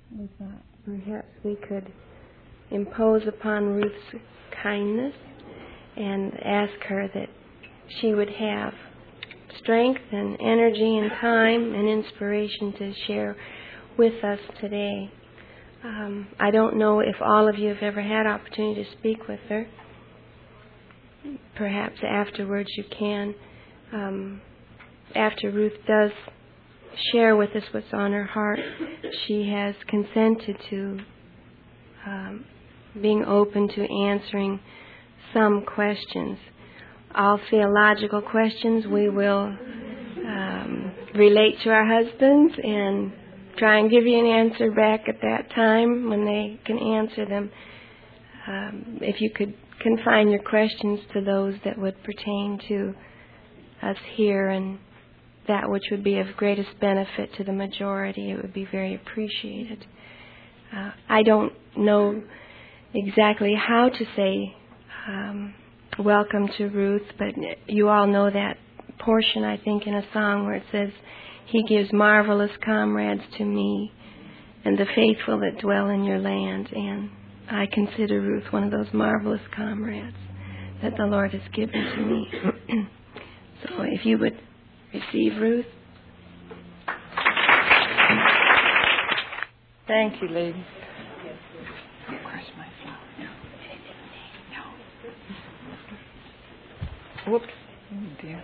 We thought perhaps we could impose upon Ruth's kindness and ask her that she would have strength and energy and time and inspiration to share with us today. I don't know if all of you have ever had opportunity to speak with her. Perhaps afterwards you can. After Ruth does share with us what's on her heart, she has consented to being open to answering some questions. All theological questions we will relate to our husbands and try and give you an answer back at that time when they can answer them. If you could confine your questions to those that would pertain to us here and that which would be of greatest benefit to the majority, it would be very appreciated. I don't know exactly how to say welcome to Ruth, but you all know that portion, I think, in a song where it says, "He gives marvelous comrades to me and the faithful that dwell in your land." And I consider Ruth one of those marvelous comrades that the Lord has given to me. So if you would receive Ruth. Thank you, ladies. Where's my flower? No. Whoops. Oh, dear.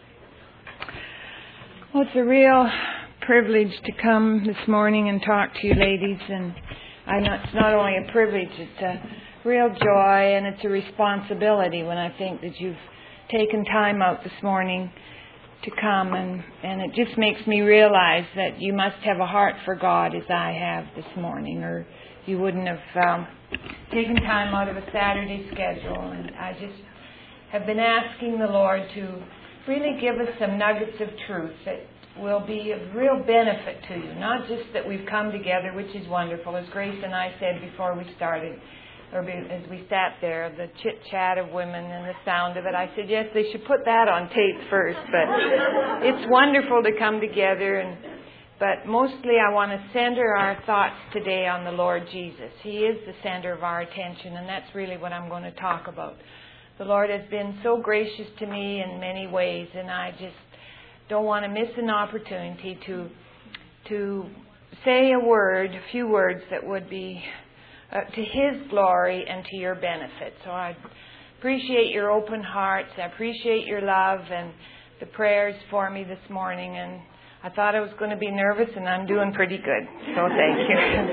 Well, it's a real privilege to come this morning and talk to you ladies. And it's not only a privilege, it's a real joy and it's a responsibility when I think that you've taken time out this morning to come, and it just makes me realize that you must have a heart for God as I have this morning, or you wouldn't have taken time out of a Saturday schedule. And I just have been asking the Lord to really give us some nuggets of truth that will be of real benefit to you. Not just that we've come together, which is wonderful. As Grace and I said before we started, or as we sat there, the chit-chat of women and the sound of it, I said, yes, they should put that on tape first. But it's wonderful to come together. But mostly I want to center our thoughts today on the Lord Jesus. He is the center of our attention, and that's really what I'm going to talk about. The Lord has been so gracious to me in many ways, and I just don't want to miss an opportunity to say a few words that would be to His glory and to your benefit. So I appreciate your open hearts. I appreciate your love and the prayers for me this morning. And I thought I was going to be nervous, and I'm doing pretty good. So thank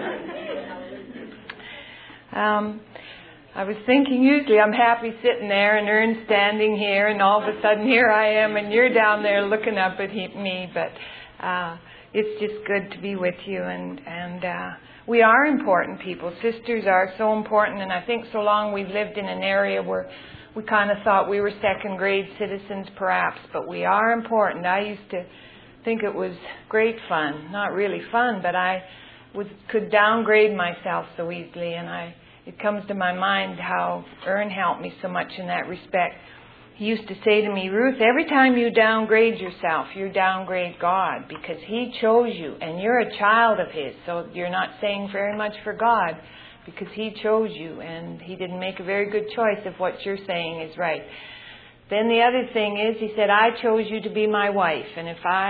you. I was thinking usually I'm happy sitting there and Ern standing here, and all of a sudden here I am and you're down there looking up at me. But it's just good to be with you. And we are important people. Sisters are so important, and I think so long we've lived in an area where we kind of thought we were second-grade citizens perhaps, but we are important. I used to think it was great fun. Not really fun, but I could downgrade myself so easily, and it comes to my mind how Ern helped me so much in that respect. He used to say to me, Ruth, every time you downgrade yourself, you downgrade God, because He chose you and you're a child of His. So you're not saying very much for God, because He chose you and He didn't make a very good choice if what you're saying is right. Then the other thing is, he said, I chose you to be my wife, and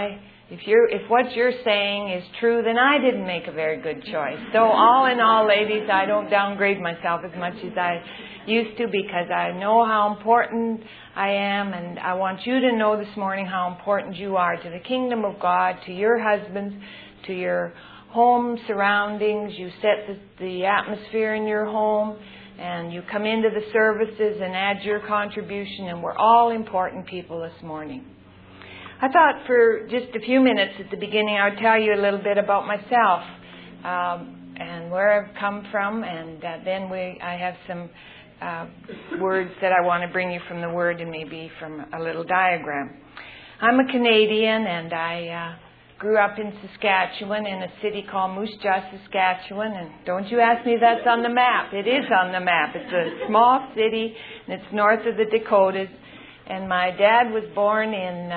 if what you're saying is true, then I didn't make a very good choice. So all in all, ladies, I don't downgrade myself as much as I used to, because I know how important I am, and I want you to know this morning how important you are to the kingdom of God, to your husbands, to your home surroundings. You set the atmosphere in your home, and you come into the services and add your contribution, and we're all important people this morning. I thought for just a few minutes at the beginning I would tell you a little bit about myself and where I've come from, and then I have some words that I want to bring you from the Word and maybe from a little diagram. I'm a Canadian, and I grew up in Saskatchewan in a city called Moose Jaw, Saskatchewan. And don't you ask me if that's on the map. It is on the map. It's a small city, and it's north of the Dakotas. And my dad was born in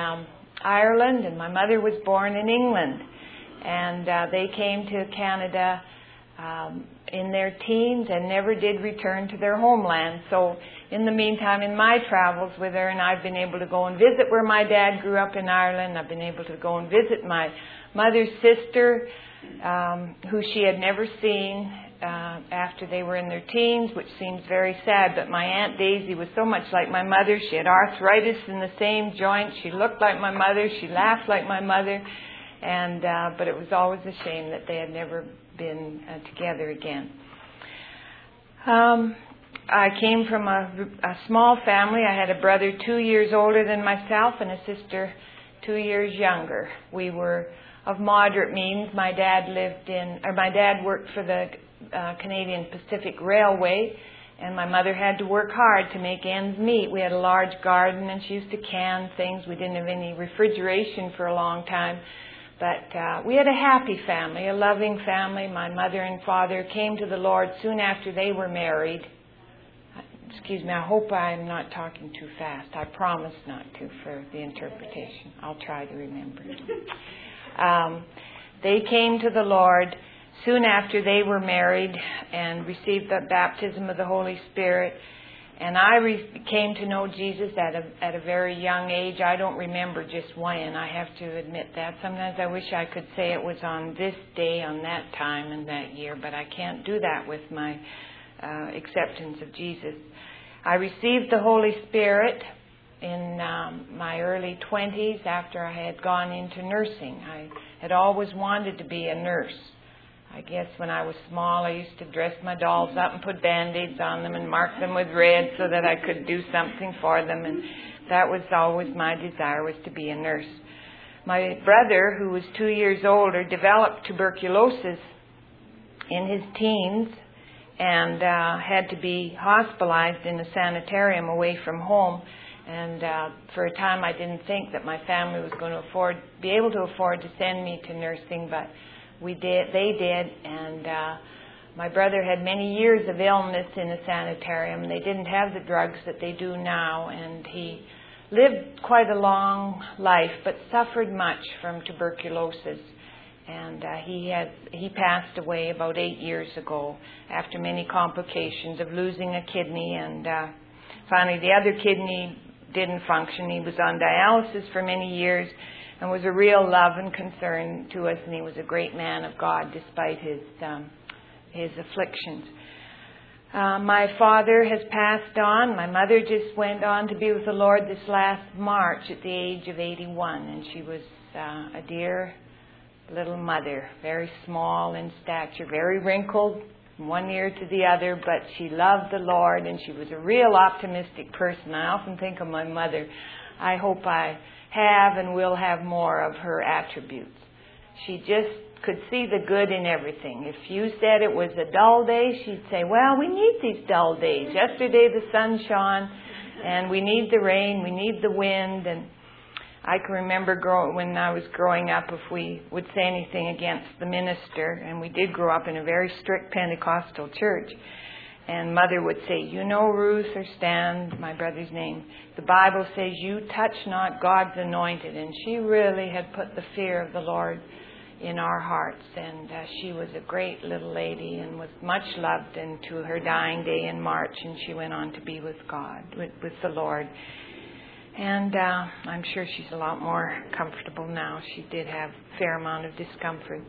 Ireland, and my mother was born in England. And they came to Canada in their teens and never did return to their homeland. So in the meantime, in my travels with her, and I've been able to go and visit where my dad grew up in Ireland. I've been able to go and visit my mother's sister, who she had never seen after they were in their teens, which seems very sad. But my Aunt Daisy was so much like my mother. She had arthritis in the same joint. She looked like my mother. She laughed like my mother. And but it was always a shame that they had never been together again. I came from a small family. I had a brother 2 years older than myself and a sister 2 years younger. We were of moderate means. My dad worked for the Canadian Pacific Railway, and my mother had to work hard to make ends meet. We had a large garden, and she used to can things. We didn't have any refrigeration for a long time. But we had a happy family, a loving family. My mother and father came to the Lord soon after they were married. Excuse me, I hope I'm not talking too fast. I promise not to for the interpretation. I'll try to remember. They came to the Lord soon after they were married and received the baptism of the Holy Spirit. And I came to know Jesus at a very young age. I don't remember just when. I have to admit that. Sometimes I wish I could say it was on this day, on that time, and that year, but I can't do that with my acceptance of Jesus. I received the Holy Spirit in my early 20s after I had gone into nursing. I had always wanted to be a nurse. I guess when I was small, I used to dress my dolls up and put Band-Aids on them and mark them with red so that I could do something for them. And that was always my desire, was to be a nurse. My brother, who was 2 years older, developed tuberculosis in his teens and had to be hospitalized in a sanitarium away from home. And for a time, I didn't think that my family was going to be able to afford to send me to nursing, but they did, and my brother had many years of illness in a sanitarium. They didn't have the drugs that they do now, and he lived quite a long life, but suffered much from tuberculosis. And he passed away about 8 years ago after many complications of losing a kidney, and finally the other kidney didn't function. He was on dialysis for many years, and was a real love and concern to us, and he was a great man of God despite his afflictions. My father has passed on. My mother just went on to be with the Lord this last March at the age of 81, and she was a dear little mother, very small in stature, very wrinkled from one ear to the other, but she loved the Lord, and she was a real optimistic person. I often think of my mother. I hope I have and will have more of her attributes. She just could see the good in everything. If you said it was a dull day, she'd say, well, we need these dull days. Yesterday the sun shone, and we need the rain, we need the wind. And I can remember when I was growing up, if we would say anything against the minister, and we did grow up in a very strict Pentecostal church, and Mother would say, you know, Ruth, or Stan, my brother's name, the Bible says you touch not God's anointed. And she really had put the fear of the Lord in our hearts. And she was a great little lady and was much loved into her dying day in March. And she went on to be with God, with the Lord. And I'm sure she's a lot more comfortable now. She did have a fair amount of discomfort.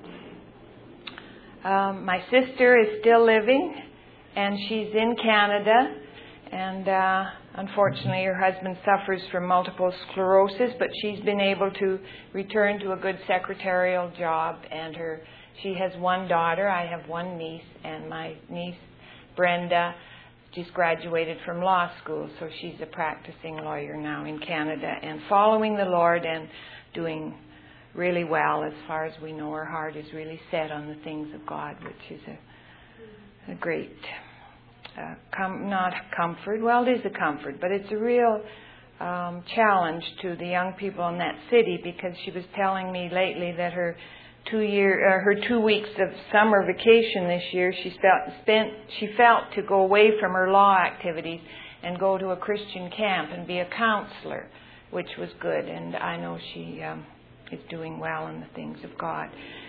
My sister is still living, and she's in Canada, and unfortunately her husband suffers from multiple sclerosis, but she's been able to return to a good secretarial job, and she has one daughter. I have one niece, and my niece Brenda just graduated from law school, so she's a practicing lawyer now in Canada and following the Lord and doing really well. As far as we know, her heart is really set on the things of God, which is a great, not comfort. Well, it is a comfort, but it's a real challenge to the young people in that city, because she was telling me lately that her 2 weeks of summer vacation this year, she felt to go away from her law activities and go to a Christian camp and be a counselor, which was good. And I know she is doing well in the things of God.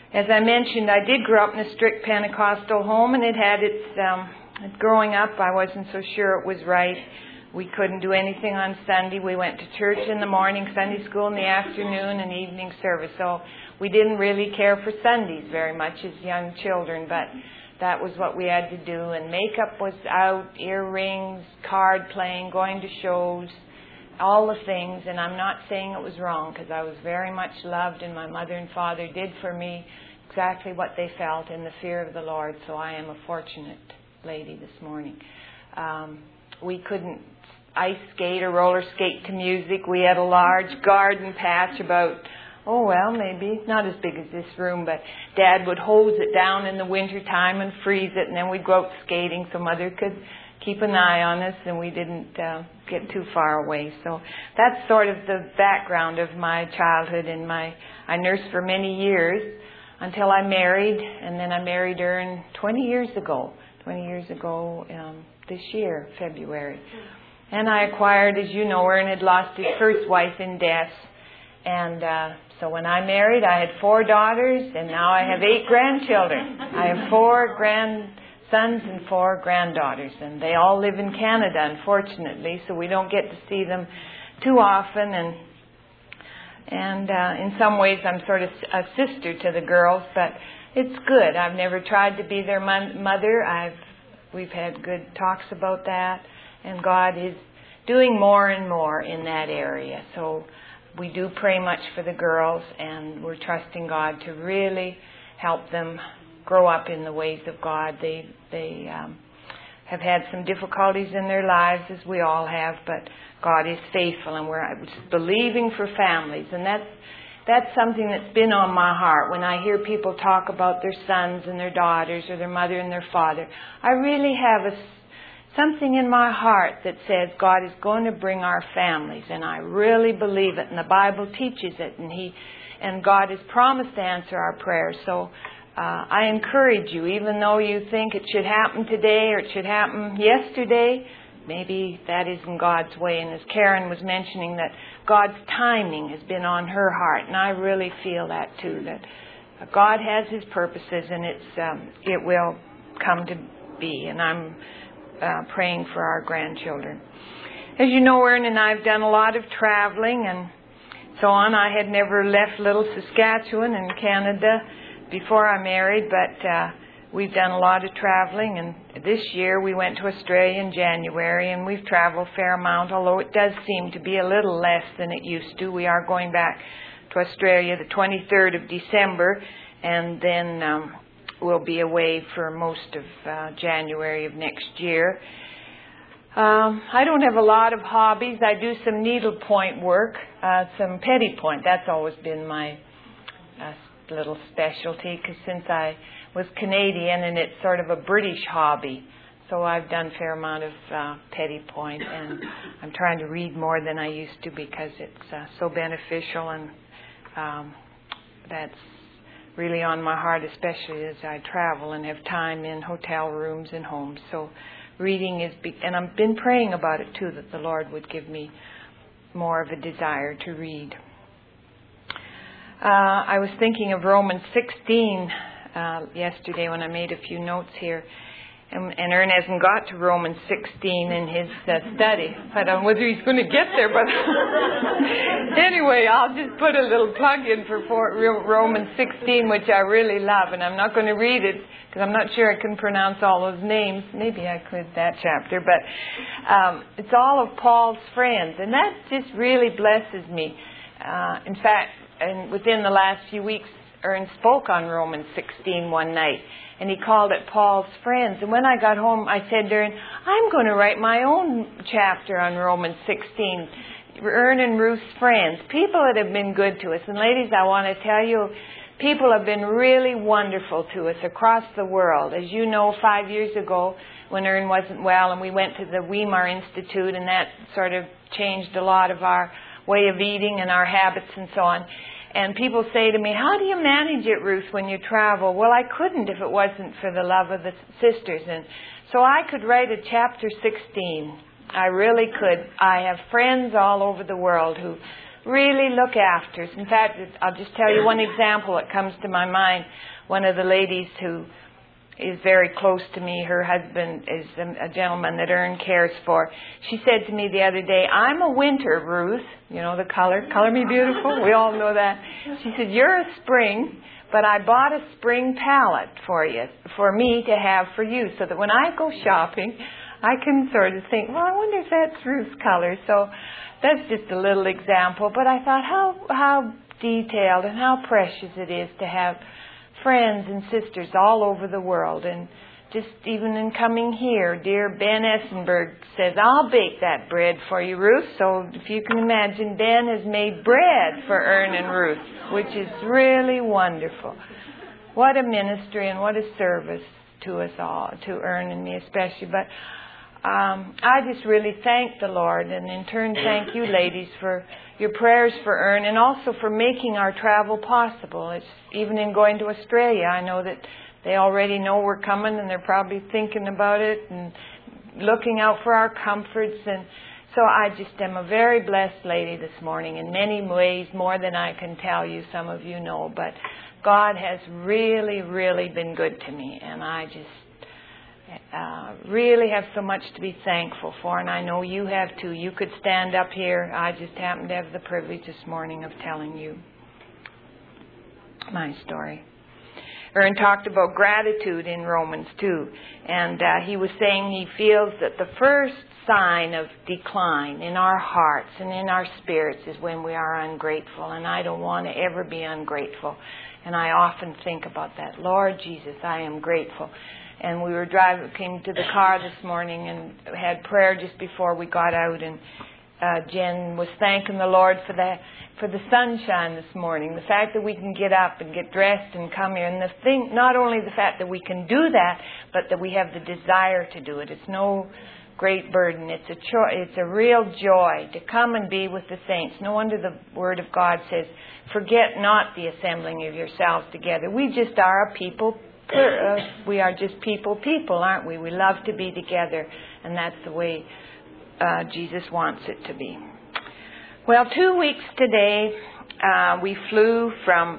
as I mentioned, I did grow up in a strict Pentecostal home, and it had its, growing up, I wasn't so sure it was right. We couldn't do anything on Sunday. We went to church in the morning, Sunday school in the afternoon, and evening service. So we didn't really care for Sundays very much as young children, but that was what we had to do. And makeup was out, earrings, card playing, going to shows, all the things. And I'm not saying it was wrong, because I was very much loved, and my mother and father did for me exactly what they felt in the fear of the Lord. So I am a fortunate lady this morning. We couldn't ice skate or roller skate to music. We had a large garden patch about, maybe not as big as this room, but Dad would hose it down in the winter time and freeze it, and then we'd go out skating so Mother could keep an eye on us and we didn't get too far away. So that's sort of the background of my childhood. And I nursed for many years until I married, and then I married Ern 20 years ago this year, February. And I acquired, as you know, Ern had lost his first wife in death. And so when I married, I had 4 daughters, and now I have 8 grandchildren. I have 4 grandsons and 4 granddaughters, and they all live in Canada, unfortunately, so we don't get to see them too often. And in some ways, I'm sort of a sister to the girls, but it's good. I've never tried to be their mother. We've had good talks about that, and God is doing more and more in that area. So we do pray much for the girls, and we're trusting God to really help them grow up in the ways of God. They have had some difficulties in their lives, as we all have, but God is faithful, and we're believing for families. And that's something that's been on my heart. When I hear people talk about their sons and their daughters, or their mother and their father, I really have something in my heart that says God is going to bring our families, and I really believe it, and the Bible teaches it, and God has promised to answer our prayers. So I encourage you, even though you think it should happen today or it should happen yesterday, maybe that isn't God's way. And as Karen was mentioning, that God's timing has been on her heart, and I really feel that too, that God has His purposes, and it will come to be. And I'm praying for our grandchildren. As you know, Ern and I have done a lot of traveling and so on. I had never left little Saskatchewan in Canada before I married, but we've done a lot of traveling, and this year we went to Australia in January, and we've traveled a fair amount, although it does seem to be a little less than it used to. We are going back to Australia the 23rd of December, and then we'll be away for most of January of next year. I don't have a lot of hobbies. I do some needlepoint work, some petty point. That's always been my little specialty, because since I was Canadian, and it's sort of a British hobby. So I've done a fair amount of petty point, and I'm trying to read more than I used to, because it's so beneficial, and that's really on my heart, especially as I travel and have time in hotel rooms and homes. So reading is and I've been praying about it too, that the Lord would give me more of a desire to read. I was thinking of Romans 16 yesterday when I made a few notes here. And Ern hasn't got to Romans 16 in his study. I don't know whether he's going to get there, but anyway, I'll just put a little plug in for Romans 16, which I really love. And I'm not going to read it because I'm not sure I can pronounce all those names. Maybe I could that chapter. But it's all of Paul's friends. And that just really blesses me. In fact, within the last few weeks, Ern spoke on Romans 16 one night, and he called it Paul's friends. And when I got home, I said to Ern, I'm going to write my own chapter on Romans 16, Ern and Ruth's friends, people that have been good to us. And ladies, I want to tell you, people have been really wonderful to us across the world. As you know, 5 years ago, when Ern wasn't well, and we went to the Weimar Institute, and that sort of changed a lot of our way of eating and our habits and so on. And people say to me, how do you manage it, Ruth, when you travel? Well, I couldn't if it wasn't for the love of the sisters. And so I could write a chapter 16. I really could. I have friends all over the world who really look after us. In fact, I'll just tell you one example that comes to my mind. One of the ladies who is very close to me, her husband is a gentleman that Ern cares for. She said to me the other day, I'm a winter, Ruth. You know the color me beautiful? We all know that. She said, you're a spring, but I bought a spring palette for me to have for you, so that when I go shopping, I can sort of think, well, I wonder if that's Ruth's color. So that's just a little example, but I thought how detailed and how precious it is to have friends and sisters all over the world. And just even in coming here, dear Ben Essenberg says, I'll bake that bread for you, Ruth. So if you can imagine, Ben has made bread for Ern and Ruth, which is really wonderful. What a ministry and what a service to us all, to Ern and me especially. But I just really thank the Lord, and in turn thank you ladies for your prayers for Ern, and also for making our travel possible. It's even in going to Australia, I know that they already know we're coming, and they're probably thinking about it and looking out for our comforts. And so I just am a very blessed lady this morning in many ways, more than I can tell you, some of you know. But God has really, really been good to me, and I just really have so much to be thankful for, and I know you have too. You could stand up here. I just happen to have the privilege this morning of telling you my story. Ern talked about gratitude in Romans 2, and he was saying he feels that the first sign of decline in our hearts and in our spirits is when we are ungrateful, and I don't want to ever be ungrateful. And I often think about that. Lord Jesus, I am grateful. And we came to the car this morning and had prayer just before we got out, and Jen was thanking the Lord for the sunshine this morning, the fact that we can get up and get dressed and come here, and not only the fact that we can do that, but that we have the desire to do it. It's no great burden. It's a real joy to come and be with the saints. No wonder the Word of God says, forget not the assembling of yourselves together. We just are a people. We are just people, aren't we? We love to be together, and that's the way Jesus wants it to be. Well, 2 weeks today, we flew from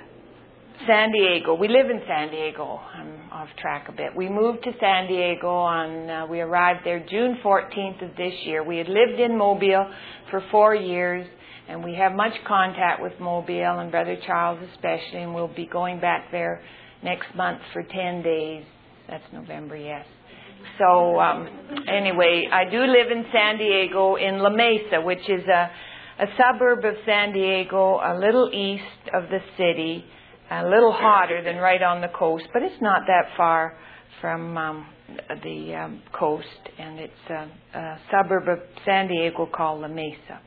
San Diego. We live in San Diego. I'm off track a bit. We moved to San Diego we arrived there June 14th of this year. We had lived in Mobile for 4 years, and we have much contact with Mobile, and Brother Charles especially, and we'll be going back there next month for 10 days. That's November, yes. So anyway, I do live in San Diego in La Mesa, which is a suburb of San Diego, a little east of the city, a little hotter than right on the coast, but it's not that far from the coast, and it's a suburb of San Diego called La Mesa.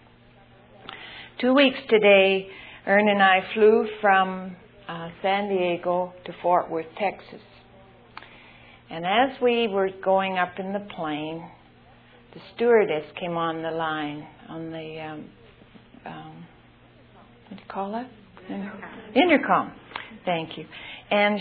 2 weeks today, Ern and I flew from San Diego to Fort Worth, Texas. And as we were going up in the plane, the stewardess came on the line, on the, what do you call that? Intercom. Thank you. And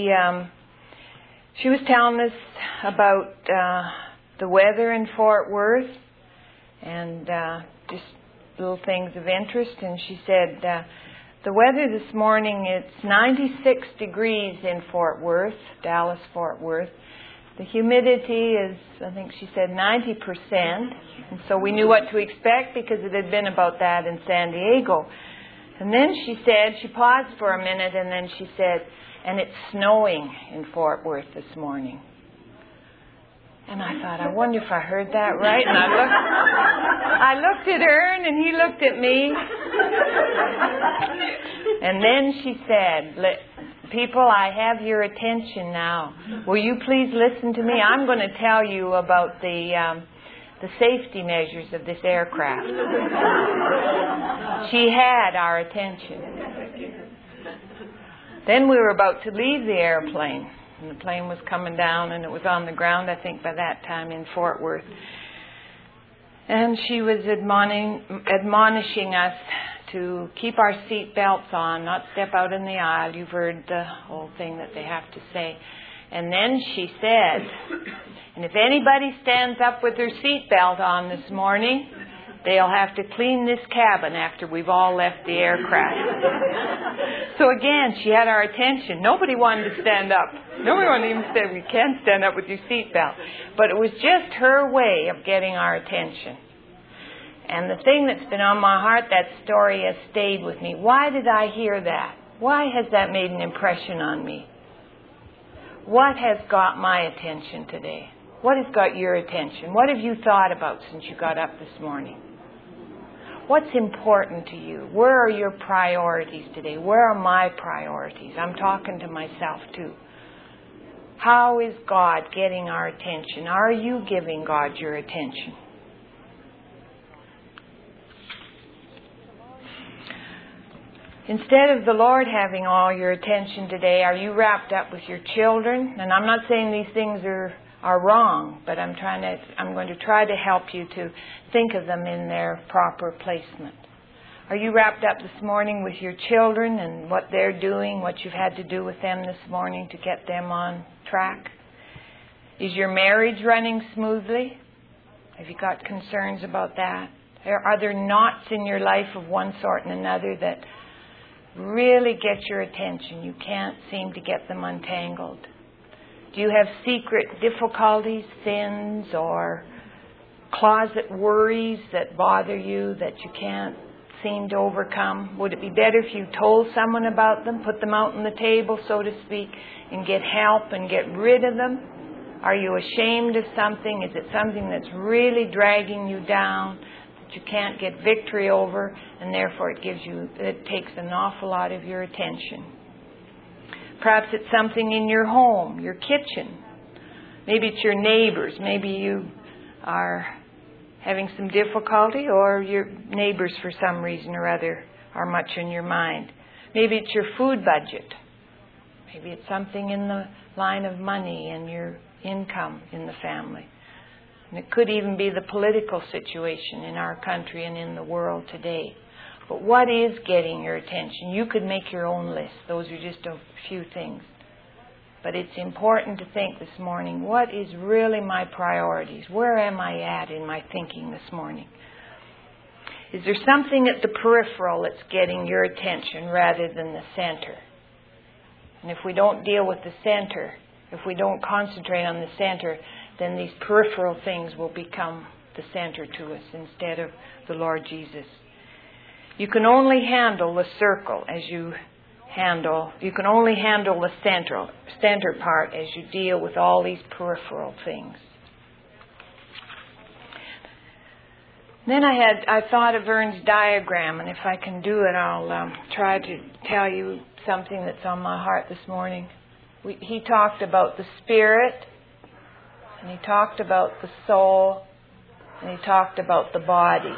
she was telling us about the weather in Fort Worth and just little things of interest. And she said, the weather this morning, it's 96 degrees in Fort Worth, Dallas, Fort Worth. The humidity is, I think she said, 90%. And so we knew what to expect because it had been about that in San Diego. And then she paused for a minute, and then she said, and it's snowing in Fort Worth this morning. And I thought, I wonder if I heard that right. And I looked at Ern, and he looked at me. And then she said, people, I have your attention now. Will you please listen to me? I'm going to tell you about the safety measures of this aircraft. She had our attention. Then we were about to leave the airplane. And the plane was coming down, and it was on the ground, I think, by that time in Fort Worth. And she was admonishing us to keep our seat belts on, not step out in the aisle. You've heard the whole thing that they have to say. And then she said, and if anybody stands up with their seat belt on this morning, They'll have to clean this cabin after we've all left the aircraft. So again, she had our attention. Nobody wanted to stand up. Nobody wanted to even say, we can stand up with your seatbelt. But it was just her way of getting our attention. And the thing that's been on my heart, that story has stayed with me. Why did I hear that? Why has that made an impression on me? What has got my attention today? What has got your attention? What have you thought about since you got up this morning? What's important to you? Where are your priorities today? Where are my priorities? I'm talking to myself too. How is God getting our attention? Are you giving God your attention? Instead of the Lord having all your attention today, are you wrapped up with your children? And I'm not saying these things are wrong, but I'm going to try to help you to think of them in their proper placement. Are you wrapped up this morning with your children and what they're doing, what you've had to do with them this morning to get them on track? Is your marriage running smoothly? Have you got concerns about that? Are there knots in your life of one sort and another that really get your attention? You can't seem to get them untangled. Do you have secret difficulties, sins, or closet worries that bother you that you can't seem to overcome? Would it be better if you told someone about them, put them out on the table, so to speak, and get help and get rid of them? Are you ashamed of something? Is it something that's really dragging you down that you can't get victory over, and therefore it takes an awful lot of your attention? Perhaps it's something in your home, your kitchen. Maybe it's your neighbors. Maybe you are having some difficulty, or your neighbors for some reason or other are much in your mind. Maybe it's your food budget. Maybe it's something in the line of money and your income in the family. And it could even be the political situation in our country and in the world today. But what is getting your attention? You could make your own list. Those are just a few things. But it's important to think this morning, what is really my priorities? Where am I at in my thinking this morning? Is there something at the peripheral that's getting your attention rather than the center? And if we don't deal with the center, if we don't concentrate on the center, then these peripheral things will become the center to us instead of the Lord Jesus. You can only handle the circle as you can only handle the center part as you deal with all these peripheral things. Then I thought of Vern's diagram, and if I can do it, I'll try to tell you something that's on my heart this morning. He talked about the spirit, and he talked about the soul, and he talked about the body.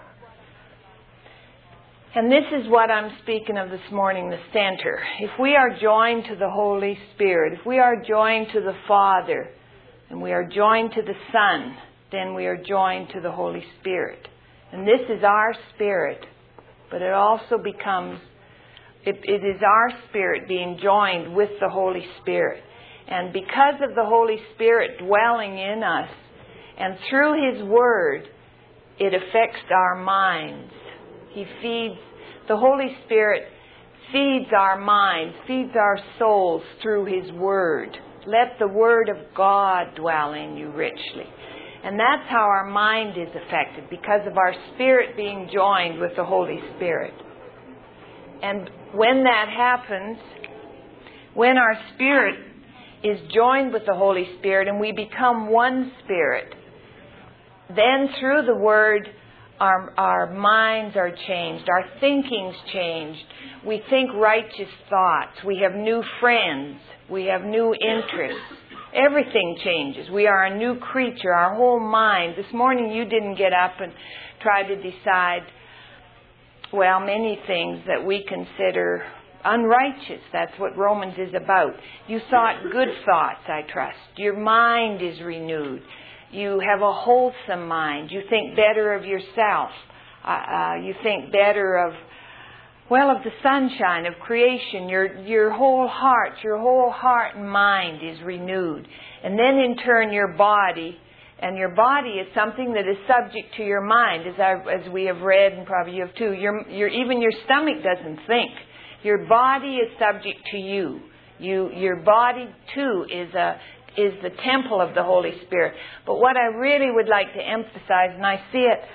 And this is what I'm speaking of this morning, the center. If we are joined to the Holy Spirit, if we are joined to the Father, and we are joined to the Son, then we are joined to the Holy Spirit. And this is our spirit, but it also becomes, it is our spirit being joined with the Holy Spirit. And because of the Holy Spirit dwelling in us, and through His Word, it affects our minds. The Holy Spirit feeds our minds, feeds our souls through His Word. Let the Word of God dwell in you richly. And that's how our mind is affected, because of our spirit being joined with the Holy Spirit. And when that happens, when our spirit is joined with the Holy Spirit and we become one spirit, then through the Word, our minds are changed, our thinking's changed. We think righteous thoughts. We have new friends. We have new interests. Everything changes. We are a new creature, our whole mind. This morning you didn't get up and try to decide, many things that we consider unrighteous. That's what Romans is about. You thought good thoughts, I trust. Your mind is renewed. You have a wholesome mind. You think better of yourself. You think better of the sunshine, of creation. Your whole heart and mind is renewed. And then in turn your body And your body is something that is subject to your mind, as we have read, and probably you have too. Even your stomach doesn't think. Your body is subject to you. Your body too is the temple of the Holy Spirit. But what I really would like to emphasize, and I see it,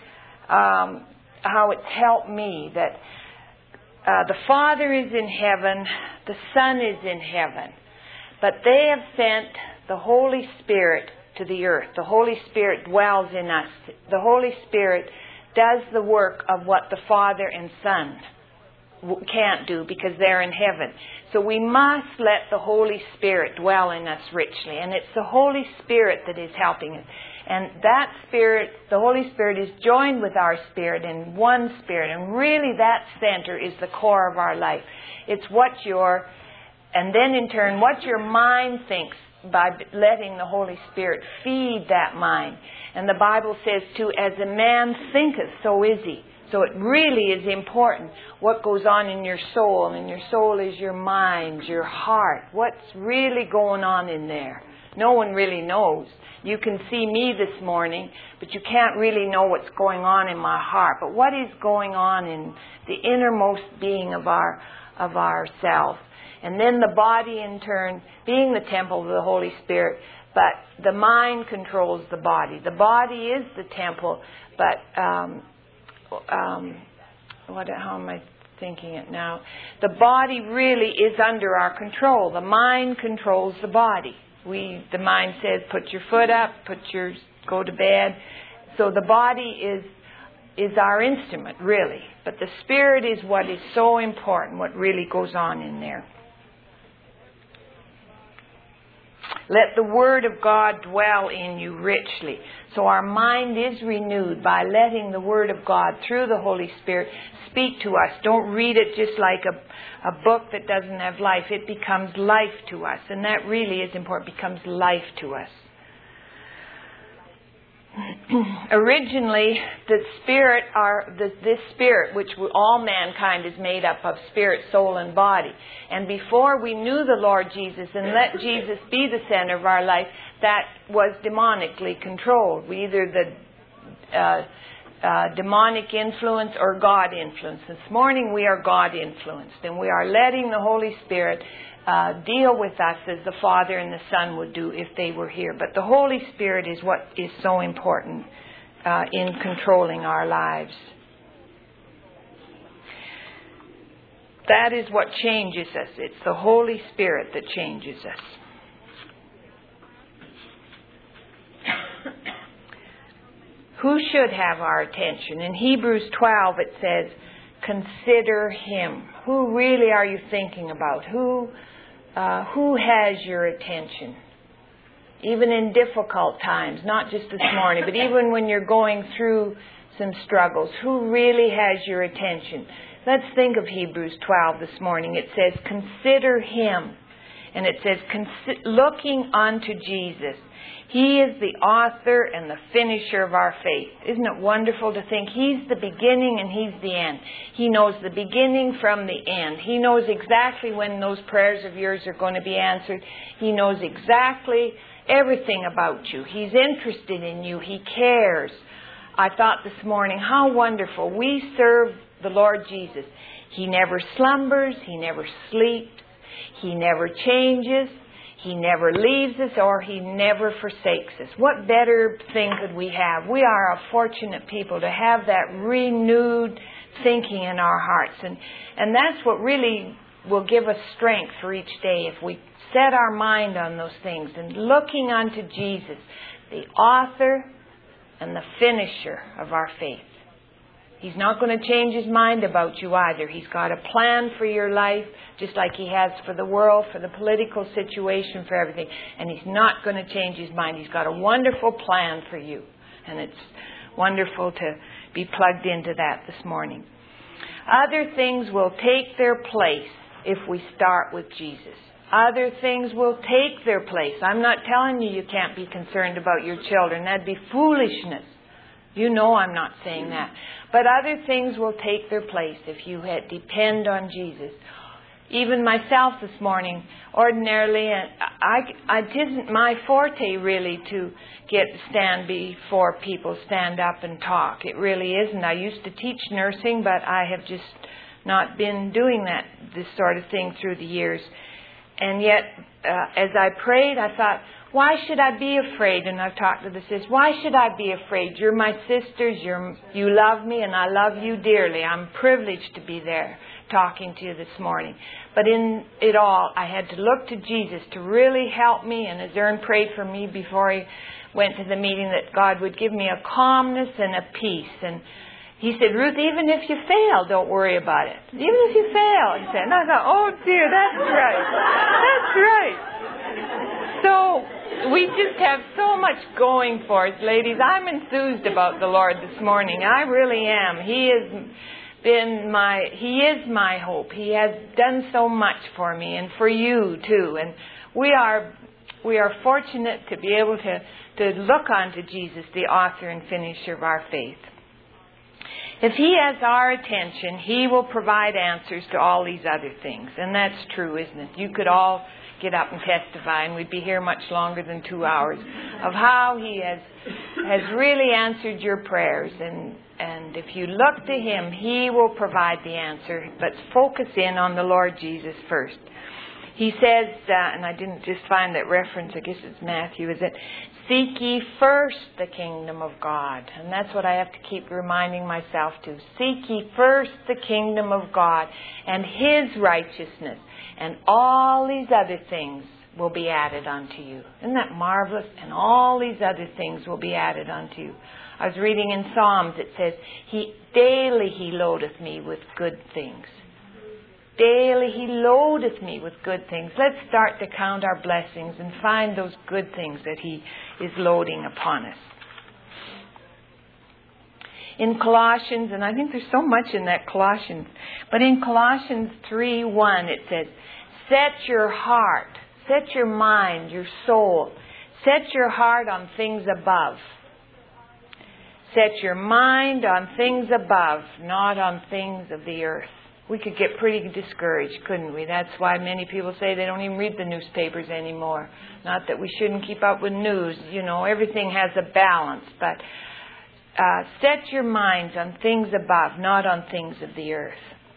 how it's helped me, that the Father is in heaven, the Son is in heaven, but they have sent the Holy Spirit to the earth. The Holy Spirit dwells in us. The Holy Spirit does the work of what the Father and Son can't do because they're in heaven. So we must let the Holy Spirit dwell in us richly. And it's the Holy Spirit that is helping us. And that Spirit, the Holy Spirit, is joined with our spirit in one spirit. And really that center is the core of our life. It's and then in turn, what your mind thinks by letting the Holy Spirit feed that mind. And the Bible says too, as a man thinketh, so is he. So it really is important what goes on in your soul. And your soul is your mind, your heart. What's really going on in there? No one really knows. You can see me this morning, but you can't really know what's going on in my heart. But what is going on in the innermost being of ourselves? And then the body in turn being the temple of the Holy Spirit, but the mind controls the body. The body is the temple, but how am I thinking it now? The body really is under our control. The mind controls the body. The mind says, put your foot up, go to bed. So the body is our instrument, really. But the Spirit is what is so important, what really goes on in there. Let the Word of God dwell in you richly. So our mind is renewed by letting the Word of God through the Holy Spirit speak to us. Don't read it just like a book that doesn't have life. It becomes life to us. And that really is important. It becomes life to us. Originally, this spirit, which all mankind is made up of, spirit, soul, and body. And before we knew the Lord Jesus and let Jesus be the center of our life, that was demonically controlled. Either the demonic influence or God influence. This morning we are God influenced, and we are letting the Holy Spirit deal with us as the Father and the Son would do if they were here. But the Holy Spirit is what is so important in controlling our lives. That is what changes us. It's the Holy Spirit that changes us. Who should have our attention? In Hebrews 12 it says, consider Him. Who really are you thinking about? Who has your attention? Even in difficult times, not just this morning, but even when you're going through some struggles, who really has your attention? Let's think of Hebrews 12 this morning. It says, consider Him. And it says, looking unto Jesus. He is the author and the finisher of our faith. Isn't it wonderful to think He's the beginning and He's the end? He knows the beginning from the end. He knows exactly when those prayers of yours are going to be answered. He knows exactly everything about you. He's interested in you. He cares. I thought this morning, how wonderful. We serve the Lord Jesus. He never slumbers. He never sleeps. He never changes. He never leaves us, or He never forsakes us. What better thing could we have? We are a fortunate people to have that renewed thinking in our hearts. And that's what really will give us strength for each day if we set our mind on those things. And looking unto Jesus, the author and the finisher of our faith. He's not going to change His mind about you either. He's got a plan for your life, just like He has for the world, for the political situation, for everything. And He's not going to change His mind. He's got a wonderful plan for you. And it's wonderful to be plugged into that this morning. Other things will take their place if we start with Jesus. Other things will take their place. I'm not telling you can't be concerned about your children. That'd be foolishness. You know I'm not saying that. But other things will take their place if you depend on Jesus. even myself this morning, ordinarily, it isn't my forte really to stand before people, stand up and talk. It really isn't. I used to teach nursing, but I have just not been doing this sort of thing through the years. And yet, as I prayed, I thought, why should I be afraid? And I've talked to the sisters, why should I be afraid? You're my sisters, you love me, and I love you dearly. I'm privileged to be there talking to you this morning. But in it all, I had to look to Jesus to really help me, and as Ern prayed for me before he went to the meeting, that God would give me a calmness and a peace. And he said, Ruth, even if you fail, don't worry about it. Even if you fail. He said, and I thought, oh dear, that's right. That's right. So we just have so much going for us, ladies. I'm enthused about the Lord this morning. I really am. He is my hope. He has done so much for me and for you too. And we are fortunate to be able to look unto Jesus, the author and finisher of our faith. If He has our attention, He will provide answers to all these other things. And that's true, isn't it? You could all get up and testify, and we'd be here much longer than 2 hours, of how He has really answered your prayers. And if you look to Him, He will provide the answer. But focus in on the Lord Jesus first. He says, and I didn't just find that reference, I guess it's Matthew, is it? Seek ye first the kingdom of God. And that's what I have to keep reminding myself to. Seek ye first the kingdom of God and His righteousness, and all these other things will be added unto you. Isn't that marvelous? And all these other things will be added unto you. I was reading in Psalms, it says, daily He loadeth me with good things. Daily He loadeth me with good things. Let's start to count our blessings and find those good things that He is loading upon us. In Colossians, and I think there's so much in that Colossians, but in Colossians 3:1 it says, set your heart, set your mind, your soul, set your heart on things above. Set your mind on things above, not on things of the earth. We could get pretty discouraged, couldn't we? That's why many people say they don't even read the newspapers anymore. Not that we shouldn't keep up with news. You know, everything has a balance. But set your minds on things above, not on things of the earth.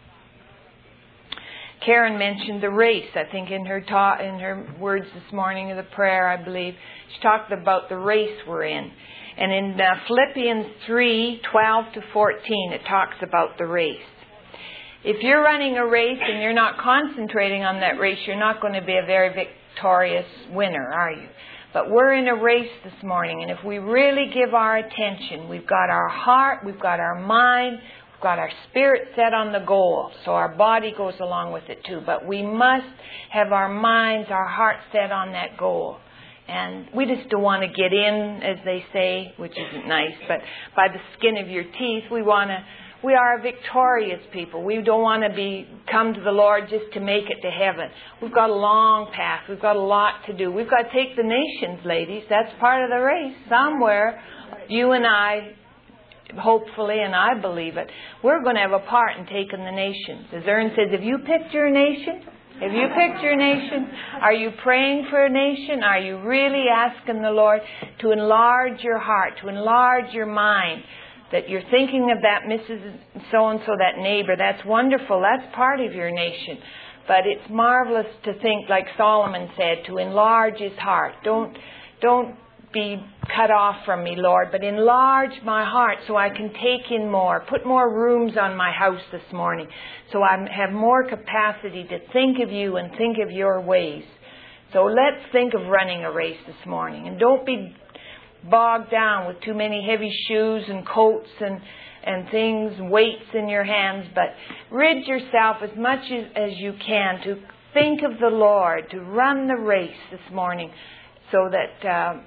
Karen mentioned the race, I think, in her words this morning of the prayer, I believe. She talked about the race we're in. And in Philippians 3:12 to 14, it talks about the race. If you're running a race and you're not concentrating on that race, you're not going to be a very victorious winner, are you? But we're in a race this morning, and if we really give our attention, we've got our heart, we've got our mind, we've got our spirit set on the goal, so our body goes along with it too. But we must have our minds, our hearts set on that goal. And we just don't want to get in, as they say, which isn't nice, but by the skin of your teeth. We are a victorious people. We don't want to come to the Lord just to make it to heaven. We've got a long path. We've got a lot to do. We've got to take the nations, ladies. That's part of the race. Somewhere, you and I, hopefully, and I believe it, we're going to have a part in taking the nations. As Ern says, have you picked your nation? Have you picked your nation? Are you praying for a nation? Are you really asking the Lord to enlarge your heart, to enlarge your mind? That you're thinking of that Mrs. So-and-so, that neighbor. That's wonderful. That's part of your nation. But it's marvelous to think, like Solomon said, to enlarge his heart. Don't be cut off from me, Lord, but enlarge my heart so I can take in more. Put more rooms on my house this morning so I have more capacity to think of you and think of your ways. So let's think of running a race this morning. And don't be bogged down with too many heavy shoes and coats and things, weights in your hands, but rid yourself as much as you can to think of the Lord, to run the race this morning so that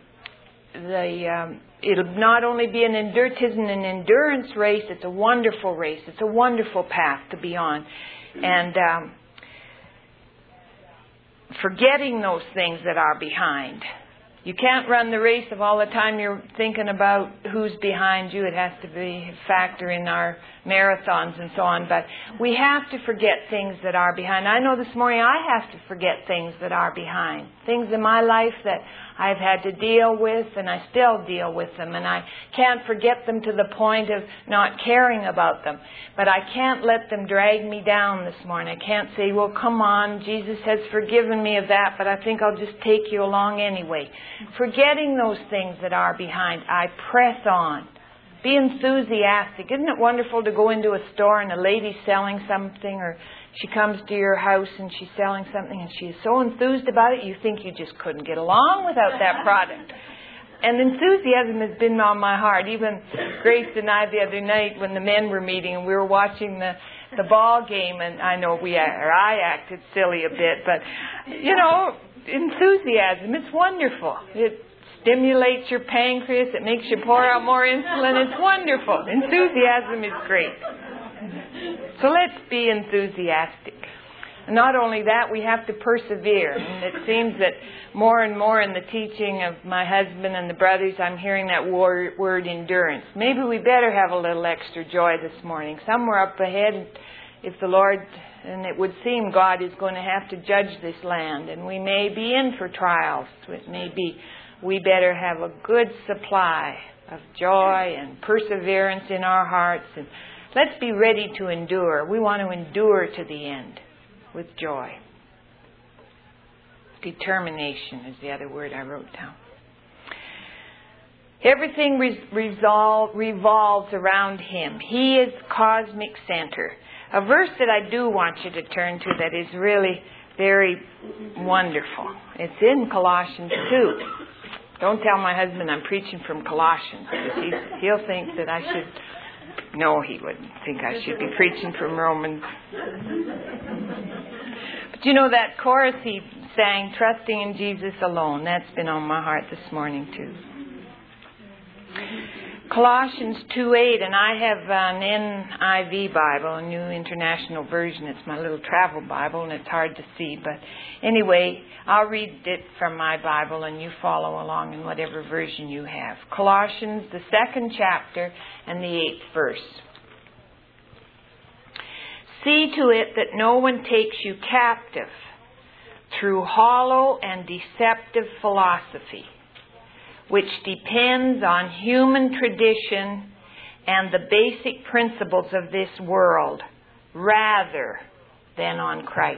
it'll not only be an endurance race, it's a wonderful race. It's a wonderful path to be on. And forgetting those things that are behind You can't run the race of all the time you're thinking about who's behind you. It has to be a factor in our marathons and so on. But we have to forget things that are behind. I know this morning I have to forget things that are behind. Things in my life that I've had to deal with, and I still deal with them. And I can't forget them to the point of not caring about them. But I can't let them drag me down this morning. I can't say, well, come on, Jesus has forgiven me of that, but I think I'll just take you along anyway. Forgetting those things that are behind, I press on. Be enthusiastic. Isn't it wonderful to go into a store and a lady's selling something, or she comes to your house and she's selling something and she's so enthused about it you think you just couldn't get along without that product. And enthusiasm has been on my heart. Even Grace and I the other night when the men were meeting and we were watching the ball game, and I know I acted silly a bit, but enthusiasm, it's wonderful. It stimulates your pancreas. It makes you pour out more insulin. It's wonderful. Enthusiasm is great. So let's be enthusiastic. And not only that, we have to persevere. And it seems that more and more in the teaching of my husband and the brothers, I'm hearing that word endurance. Maybe we better have a little extra joy this morning. Somewhere up ahead, if the Lord, and it would seem God is going to have to judge this land, and we may be in for trials. It may be we better have a good supply of joy and perseverance in our hearts. And let's be ready to endure. We want to endure to the end with joy. Determination is the other word I wrote down. Everything revolves around Him. He is cosmic center. A verse that I do want you to turn to that is really very wonderful. It's in Colossians 2. Don't tell my husband I'm preaching from Colossians, because he'll think that I should... No, he wouldn't think I should be preaching from Romans. But you know that chorus he sang, Trusting in Jesus Alone, that's been on my heart this morning too. Colossians 2:8, and I have an NIV Bible, a New International Version. It's my little travel Bible, and it's hard to see. But anyway, I'll read it from my Bible, and you follow along in whatever version you have. Colossians, the 2nd chapter, and the 8th verse. See to it that no one takes you captive through hollow and deceptive philosophy, which depends on human tradition and the basic principles of this world, rather than on Christ.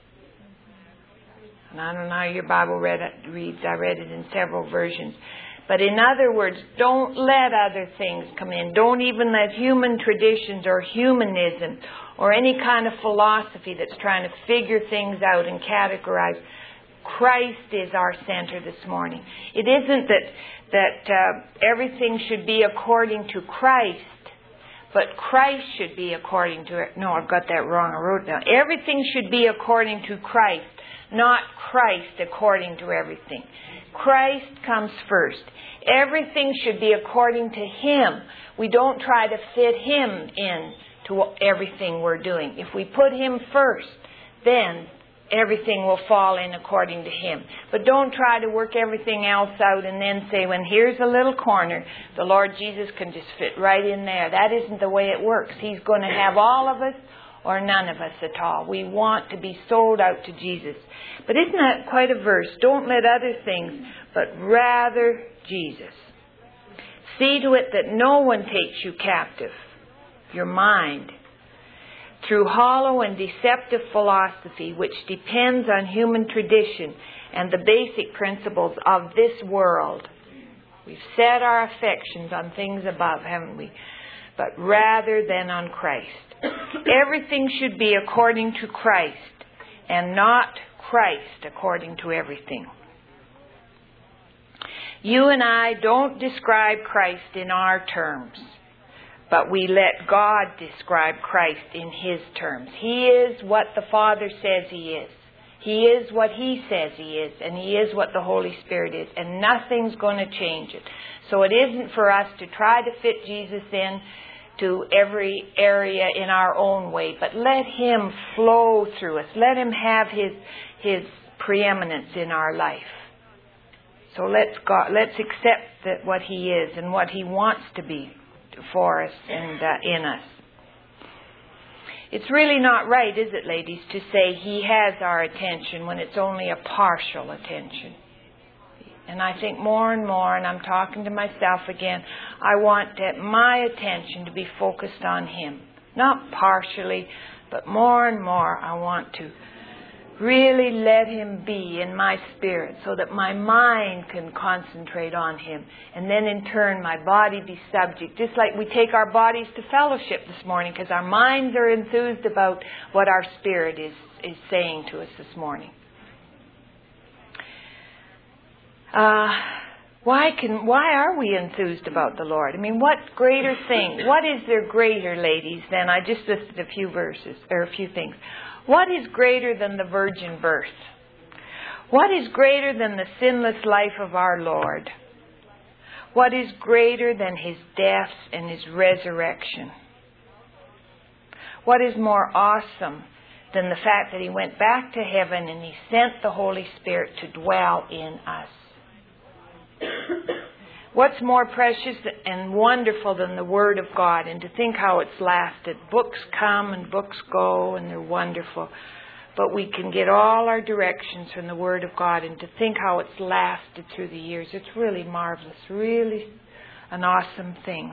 And I don't know how your Bible reads. I read it in several versions. But in other words, don't let other things come in. Don't even let human traditions or humanism or any kind of philosophy that's trying to figure things out and categorize. Christ is our center this morning. It isn't that everything should be according to Christ, but Christ should be according to it. No, I've got that wrong. I wrote it down. Everything should be according to Christ, not Christ according to everything. Christ comes first. Everything should be according to Him. We don't try to fit Him in to everything we're doing. If we put Him first, then everything will fall in according to Him. But don't try to work everything else out and then say, when here's a little corner, the Lord Jesus can just fit right in there. That isn't the way it works. He's going to have all of us or none of us at all. We want to be sold out to Jesus. But isn't that quite a verse? Don't let other things, but rather Jesus. See to it that no one takes you captive, your mind, through hollow and deceptive philosophy, which depends on human tradition and the basic principles of this world. We've set our affections on things above, haven't we? But rather than on Christ. Everything should be according to Christ and not Christ according to everything. You and I don't describe Christ in our terms, but we let God describe Christ in His terms. He is what the Father says He is. He is what He says He is, and He is what the Holy Spirit is, and nothing's going to change it. So it isn't for us to try to fit Jesus in to every area in our own way, but let Him flow through us. Let Him have His preeminence in our life. So let's accept what He is and what He wants to be for us and in us. It's really not right, is it, ladies, to say He has our attention when it's only a partial attention. And I think more and more, and I'm talking to myself again, I want my attention to be focused on Him. Not partially, but more and more I want to really let Him be in my spirit so that my mind can concentrate on Him. And then in turn my body be subject. Just like we take our bodies to fellowship this morning because our minds are enthused about what our spirit is saying to us this morning. Why are we enthused about the Lord? I mean, what greater thing? What is there greater, ladies, than I just listed a few verses or a few things. What is greater than the virgin birth? What is greater than the sinless life of our Lord? What is greater than His death and His resurrection? What is more awesome than the fact that He went back to heaven and He sent the Holy Spirit to dwell in us? What's more precious and wonderful than the Word of God? And to think how it's lasted. Books come and books go and they're wonderful. But we can get all our directions from the Word of God, and to think how it's lasted through the years. It's really marvelous. Really an awesome thing.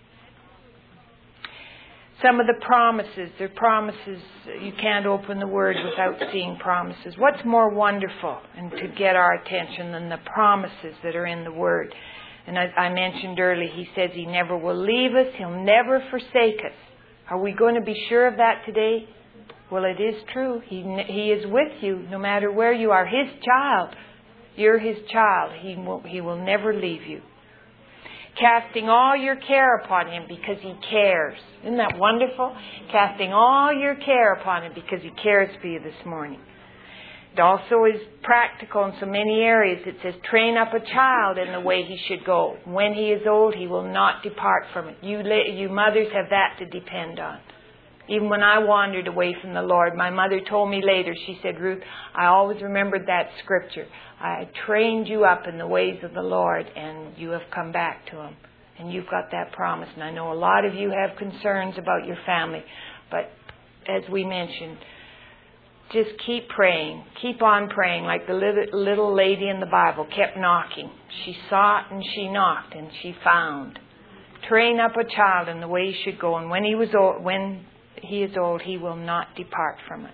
Some of the promises, they're promises, you can't open the Word without seeing promises. What's more wonderful and to get our attention than the promises that are in the Word? And as I mentioned earlier, He says He never will leave us. He'll never forsake us. Are we going to be sure of that today? Well, it is true. He is with you no matter where you are. His child. You're His child. He will never leave you. Casting all your care upon Him because He cares. Isn't that wonderful? Casting all your care upon Him because He cares for you this morning. It also is practical in so many areas. It says, train up a child in the way he should go. When he is old, he will not depart from it. You mothers have that to depend on. Even when I wandered away from the Lord, my mother told me later, she said, Ruth, I always remembered that scripture. I trained you up in the ways of the Lord, and you have come back to Him. And you've got that promise. And I know a lot of you have concerns about your family. But as we mentioned, just keep praying. Keep on praying like the little lady in the Bible kept knocking. She sought and she knocked and she found. Train up a child in the way he should go. And when he is old, he will not depart from it.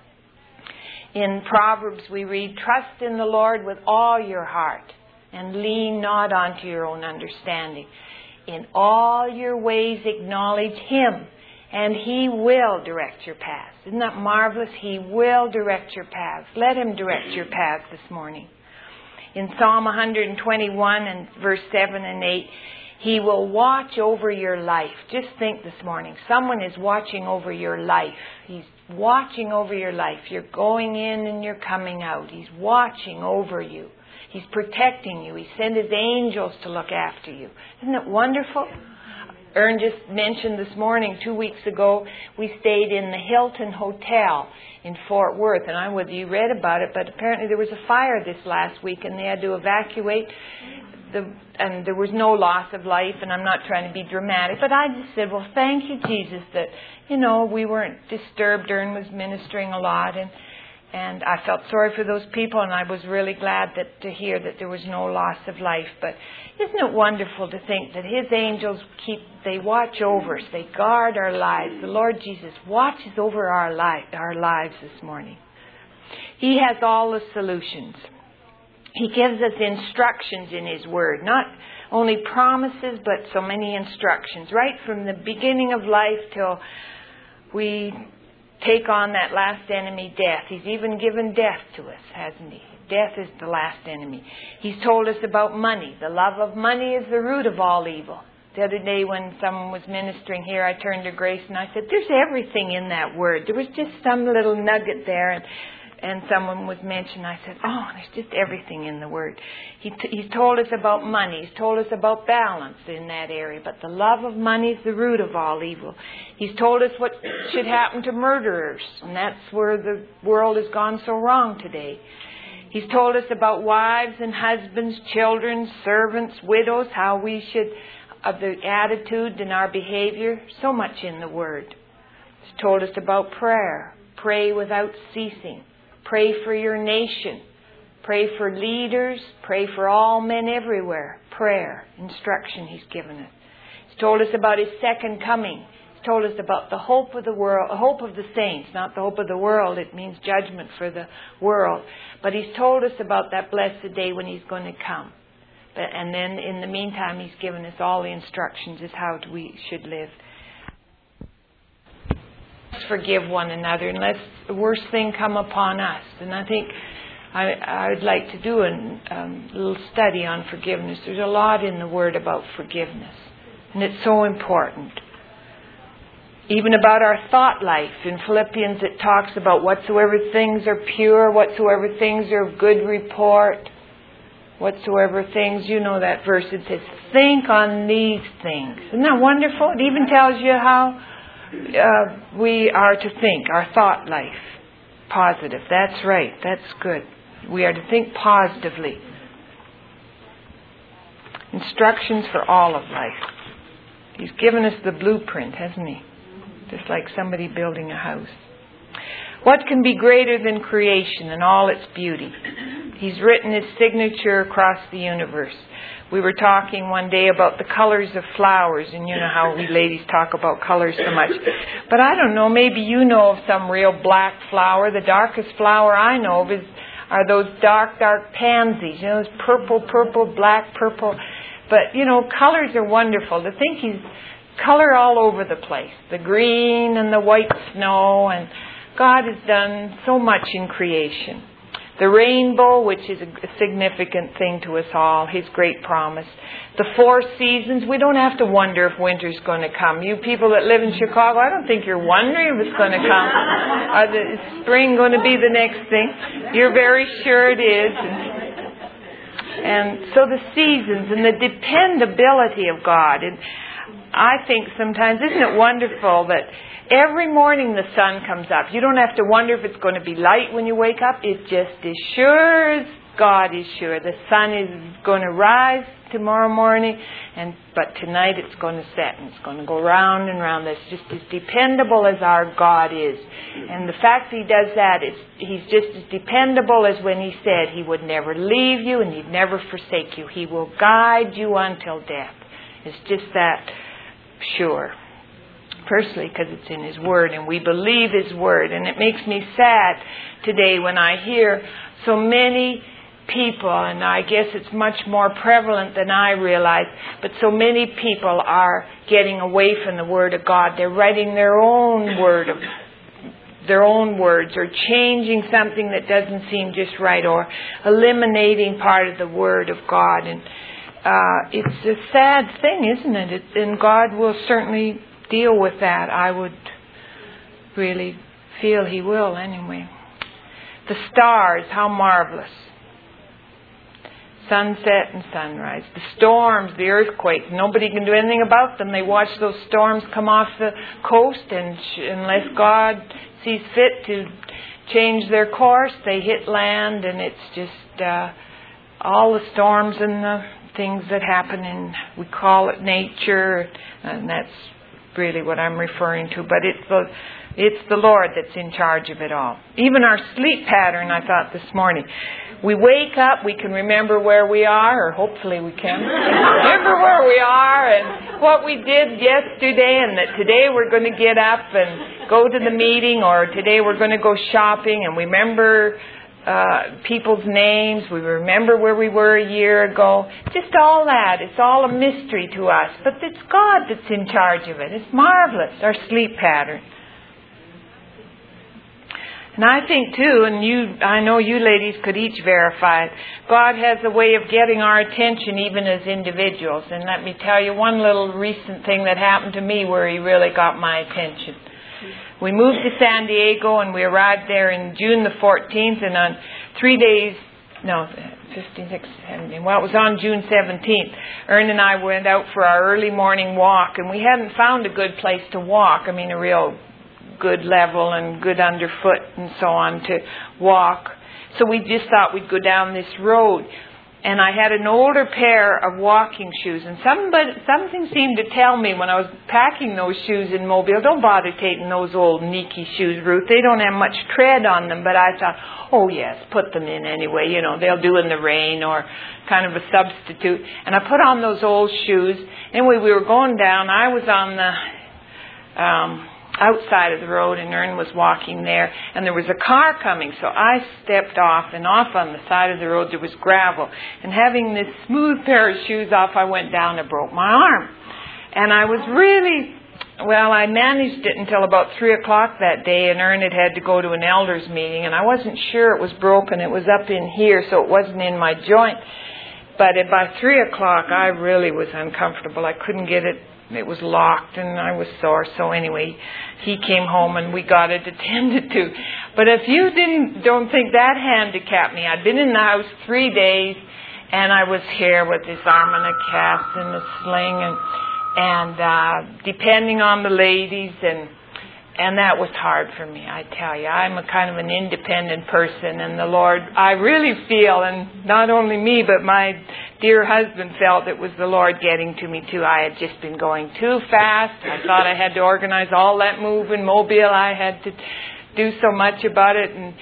In Proverbs we read, trust in the Lord with all your heart and lean not onto your own understanding. In all your ways acknowledge Him, and He will direct your paths. Isn't that marvelous? He will direct your paths. Let Him direct your paths this morning. In Psalm 121 and verse 7 and 8, He will watch over your life. Just think this morning, someone is watching over your life. He's watching over your life. You're going in and you're coming out. He's watching over you. He's protecting you. He sent His angels to look after you. Isn't it wonderful? Ern just mentioned this morning, 2 weeks ago, we stayed in the Hilton Hotel in Fort Worth. And I don't know whether you read about it, but apparently there was a fire this last week and they had to evacuate. And there was no loss of life, and I'm not trying to be dramatic, but I just said, well, thank you, Jesus, that, we weren't disturbed. Ern was ministering a lot, and I felt sorry for those people, and I was really glad to hear that there was no loss of life. But isn't it wonderful to think that His angels they watch over us, they guard our lives. The Lord Jesus watches over our lives this morning. He has all the solutions. He gives us instructions in His Word. Not only promises, but so many instructions. Right from the beginning of life till we take on that last enemy, death. He's even given death to us, hasn't He? Death is the last enemy. He's told us about money. The love of money is the root of all evil. The other day when someone was ministering here, I turned to Grace and I said, there's everything in that word. There was just some little nugget there, and someone was mentioned. I said, oh, there's just everything in the Word. He's told us about money. He's told us about balance in that area. But the love of money is the root of all evil. He's told us what should happen to murderers. And that's where the world has gone so wrong today. He's told us about wives and husbands, children, servants, widows, how we should, of the attitude and our behavior. So much in the Word. He's told us about prayer. Pray without ceasing. Pray for your nation. Pray for leaders. Pray for all men everywhere. Prayer, instruction He's given us. He's told us about His second coming. He's told us about the hope of the world, hope of the saints, not the hope of the world. It means judgment for the world. But He's told us about that blessed day when He's going to come. And then in the meantime, He's given us all the instructions as how we should live. Let's forgive one another and let the worst thing come upon us. And I think I would like to do a little study on forgiveness. There's a lot in the Word about forgiveness. And it's so important. Even about our thought life. In Philippians it talks about whatsoever things are pure, whatsoever things are of good report, whatsoever things, you know that verse, it says, think on these things. Isn't that wonderful? It even tells you how we are to think, our thought life. Positive. That's right. That's good. We are to think positively. Instructions for all of life. He's given us the blueprint, hasn't He? Just like somebody building a house. What can be greater than creation and all its beauty? He's written His signature across the universe. We were talking one day about the colors of flowers, and you know how we ladies talk about colors so much. But I don't know, maybe you know of some real black flower. The darkest flower I know of are those dark pansies. You know, those purple, black, purple. But, you know, colors are wonderful. To think He's color all over the place. The green and the white snow. And God has done so much in creation. The rainbow, which is a significant thing to us all. His great promise. The 4 seasons. We don't have to wonder if winter's going to come. You people that live in Chicago, I don't think you're wondering if it's going to come. Is spring going to be the next thing? You're very sure it is. And so the seasons and the dependability of God. And I think sometimes, isn't it wonderful that every morning the sun comes up. You don't have to wonder if it's going to be light when you wake up. It's just as sure as God is sure. The sun is going to rise tomorrow morning, but tonight it's going to set and it's going to go round and round. That's just as dependable as our God is. And the fact He does that, He's just as dependable as when He said He would never leave you and He'd never forsake you. He will guide you until death. It's just that sure. Personally, because it's in His Word and we believe His Word. And it makes me sad today when I hear so many people, and I guess it's much more prevalent than I realize, but so many people are getting away from the Word of God. They're writing their own words or changing something that doesn't seem just right or eliminating part of the Word of God. And it's a sad thing, isn't it? And God will certainly deal with that. I would really feel He will anyway. The stars, how marvelous. Sunset and sunrise. The storms, the earthquakes, nobody can do anything about them. They watch those storms come off the coast, and unless God sees fit to change their course, they hit land, and it's just all the storms and the things that happen in, we call it nature, and that's really what I'm referring to. But it's the Lord that's in charge of it all. Even our sleep pattern, I thought this morning. We wake up, we can remember where we are, or hopefully we can remember where we are and what we did yesterday, and that today we're going to get up and go to the meeting, or today we're going to go shopping, and we remember people's names, we remember where we were a year ago. Just all that. It's all a mystery to us. But it's God that's in charge of it. It's marvelous, our sleep pattern. And I think too, and I know you ladies could each verify it, God has a way of getting our attention even as individuals. And let me tell you one little recent thing that happened to me where He really got my attention. We moved to San Diego and we arrived there in June the 14th, and on 3 days, 15, 16, 17, well, it was on June 17th, Ern and I went out for our early morning walk, and we hadn't found a good place to walk. I mean, a real good level and good underfoot and so on to walk. So we just thought we'd go down this road. And I had an older pair of walking shoes. And something seemed to tell me when I was packing those shoes in Mobile, don't bother taking those old Nike shoes, Ruth. They don't have much tread on them. But I thought, oh yes, put them in anyway. You know, they'll do in the rain or kind of a substitute. And I put on those old shoes. Anyway, we were going down. I was on the outside of the road, and Ern was walking there, and there was a car coming, so I stepped off, and off on the side of the road there was gravel, and having this smooth pair of shoes off, I went down and broke my arm. And I was really, I managed it until about 3 o'clock that day, and Ern had to go to an elders meeting, and I wasn't sure it was broken. It was up in here, so it wasn't in my joint. But by 3 o'clock, I really was uncomfortable. I couldn't get it. It was locked, and I was sore. So anyway, he came home, and we got it attended to. But if you don't think that handicapped me, I'd been in the house 3 days, and I was here with this arm in a cast and a sling, and depending on the ladies, and that was hard for me, I tell you. I'm a kind of an independent person, and the Lord, I really feel, and not only me, but my dear husband felt it was the Lord getting to me too. I had just been going too fast. I thought I had to organize all that move in Mobile. I had to do so much about it, and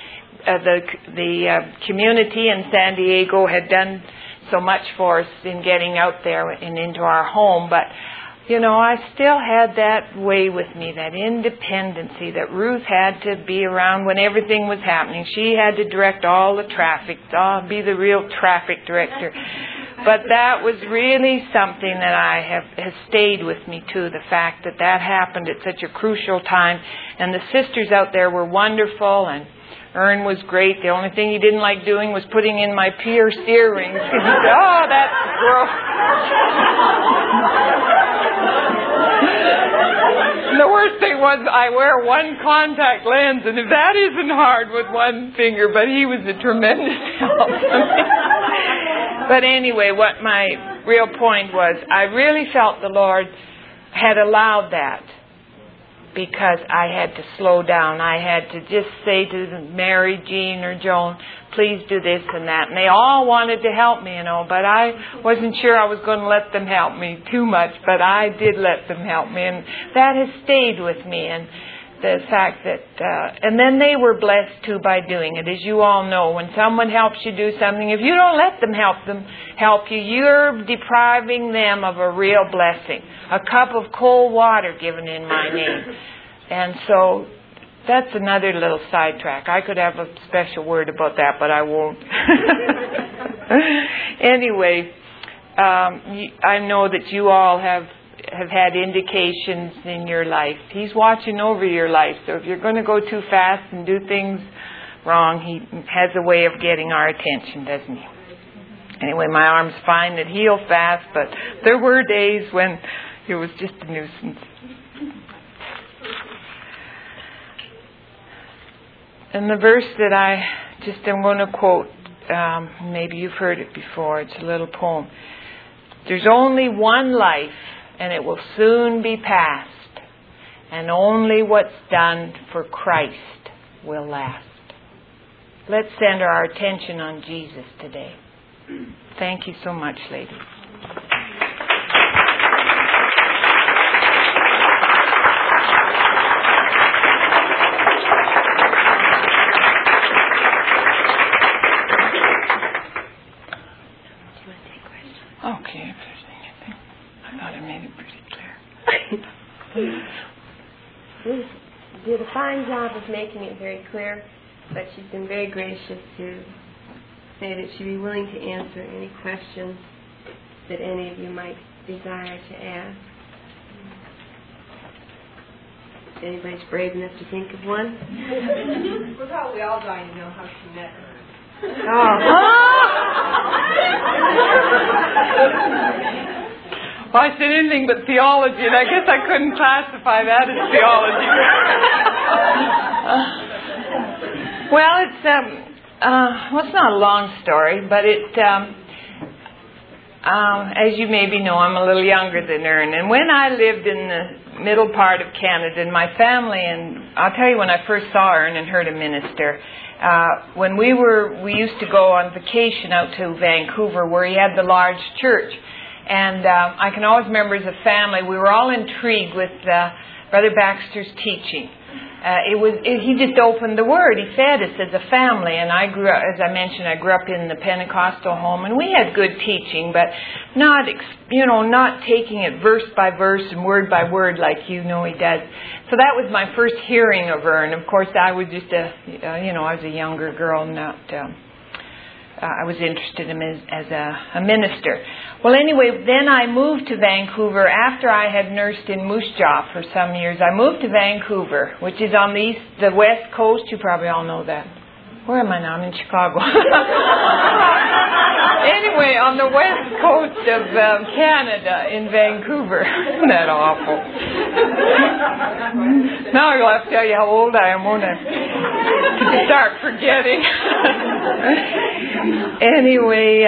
the community in San Diego had done so much for us in getting out there and into our home, but you know, I still had that way with me, that independency that Ruth had to be around when everything was happening. She had to direct all the traffic, be the real traffic director. But that was really something that has stayed with me too, the fact that happened at such a crucial time. And the sisters out there were wonderful, and Ern was great. The only thing he didn't like doing was putting in my pierced earrings. He said, oh, that's gross. The worst thing was I wear one contact lens, and if that isn't hard with one finger, but he was a tremendous help to me. But anyway, what my real point was, I really felt the Lord had allowed that because I had to slow down. I had to just say to Mary, Jean, or Joan, please do this and that. And they all wanted to help me, you know, but I wasn't sure I was going to let them help me too much, but I did let them help me. And that has stayed with me. And the fact that, and then they were blessed too by doing it. As you all know, when someone helps you do something, if you don't let them help you, you're depriving them of a real blessing. A cup of cold water given in my name. And so that's another little sidetrack. I could have a special word about that, but I won't. Anyway, I know that you all have had indications in your life. He's watching over your life. So if you're going to go too fast and do things wrong, he has a way of getting our attention, doesn't he? Anyway, my arm's fine. It healed fast, but there were days when it was just a nuisance. And the verse that I just am going to quote, maybe you've heard it before. It's a little poem. There's only one life, and it will soon be past, and only what's done for Christ will last. Let's center our attention on Jesus today. Thank you so much, ladies. Okay, if there's anything. I thought I made it pretty clear. Ruth did a fine job of making it very clear, but she's been very gracious to say that she'd be willing to answer any questions that any of you might desire to ask. If anybody's brave enough to think of one? We're probably all dying to know how she met her. Well, I said anything but theology, and I guess I couldn't classify that as theology. Well, it's not a long story, but as you maybe know, I'm a little younger than Ern. And when I lived in the middle part of Canada, and my family, and I'll tell you when I first saw Ern and heard him minister, when we used to go on vacation out to Vancouver, where he had the large church. And I can always remember as a family, we were all intrigued with Brother Baxter's teaching. He just opened the Word. He fed us as a family. And I grew up, as I mentioned, I grew up in the Pentecostal home, and we had good teaching, but not taking it verse by verse and word by word like he does. So that was my first hearing of her. And of course, I was just I was a younger girl, I was interested in him as a minister. Well, anyway, then I moved to Vancouver after I had nursed in Moose Jaw for some years. I moved to Vancouver, which is on the west coast. You probably all know that. Where am I now? I'm in Chicago. Anyway, on the west coast of Canada, in Vancouver. Isn't that awful? Now I'll have to tell you how old I am, won't I? To start forgetting. Anyway,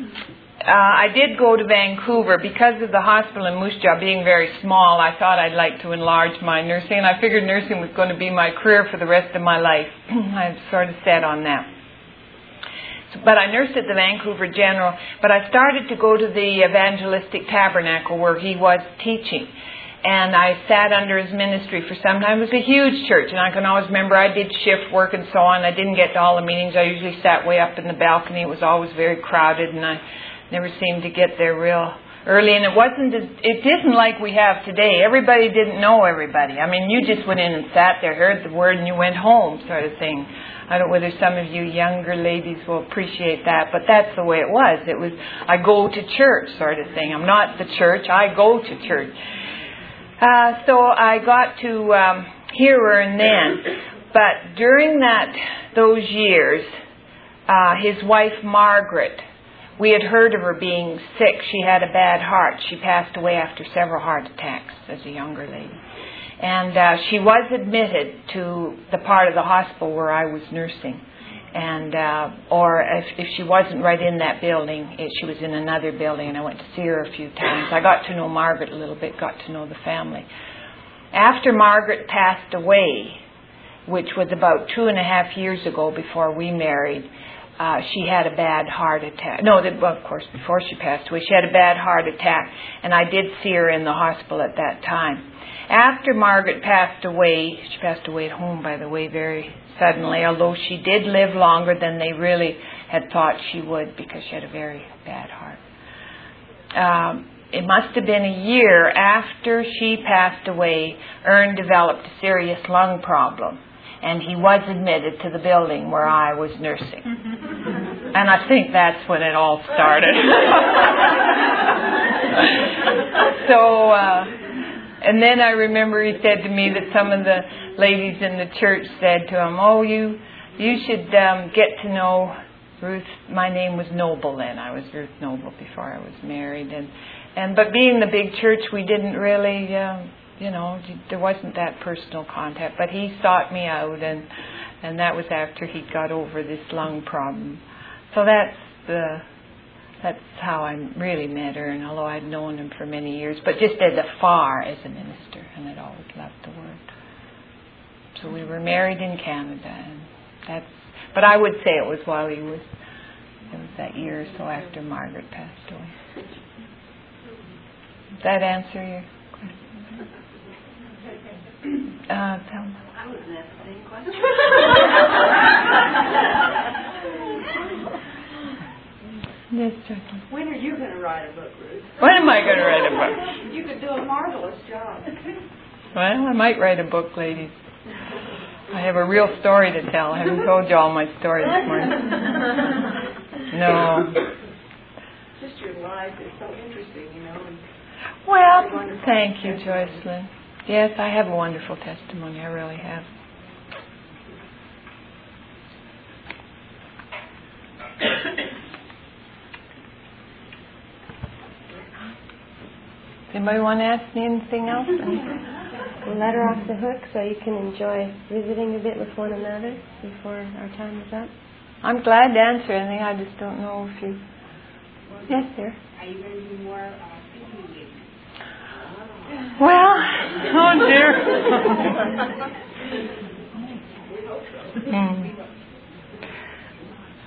I did go to Vancouver because of the hospital in Moose Jaw being very small. I thought I'd like to enlarge my nursing, and I figured nursing was going to be my career for the rest of my life. I sort of set on that. But I nursed at the Vancouver General, but I started to go to the Evangelistic Tabernacle where he was teaching. And I sat under his ministry for some time. It was a huge church, and I can always remember I did shift work and so on. I didn't get to all the meetings. I usually sat way up in the balcony. It was always very crowded, and I never seemed to get there real early. And it isn't like we have today. Everybody didn't know everybody. I mean, you just went in and sat there, heard the word, and you went home, sort of thing. I don't know whether some of you younger ladies will appreciate that, but that's the way it was. It was, I go to church sort of thing. I'm not the church, I go to church. So I got to hear her and then. But during those years, his wife Margaret, we had heard of her being sick. She had a bad heart. She passed away after several heart attacks as a younger lady. And she was admitted to the part of the hospital where I was nursing. And or if she wasn't right in that building, she was in another building, and I went to see her a few times. I got to know Margaret a little bit, got to know the family. After Margaret passed away, which was about 2.5 years ago before we married, she had a bad heart attack. No, of course, before she passed away, she had a bad heart attack, and I did see her in the hospital at that time. After Margaret passed away, she passed away at home, by the way, very suddenly, although she did live longer than they really had thought she would because she had a very bad heart. It must have been a year after she passed away, Ern developed a serious lung problem, and he was admitted to the building where I was nursing. And I think that's when it all started. And then I remember he said to me that some of the ladies in the church said to him, "Oh, you should get to know Ruth." My name was Noble then. I was Ruth Noble before I was married. But being the big church, we didn't really, there wasn't that personal contact. But he sought me out, and that was after he got over this lung problem. So that's how I really met her, and although I'd known him for many years, but just as afar as a minister, and I'd always loved the Word. So we were married in Canada, and but I would say it was while it was that year or so after Margaret passed away. Does that answer your question? Tell me. I was asked the same question. Yes, certainly. When are you going to write a book, Ruth? When am I going to write a book? You could do a marvelous job. Well, I might write a book, ladies. I have a real story to tell. I haven't told you all my story this morning. No. Just your life is so interesting, And well, thank you, Joycelyn. Yes, I have a wonderful testimony. I really have. Anybody want to ask me anything else? We'll let her off the hook so you can enjoy visiting a bit with one another before our time is up. I'm glad to answer anything. I just don't know if you... Yes, sir. Are you going to do more speaking engagements? Well, oh dear.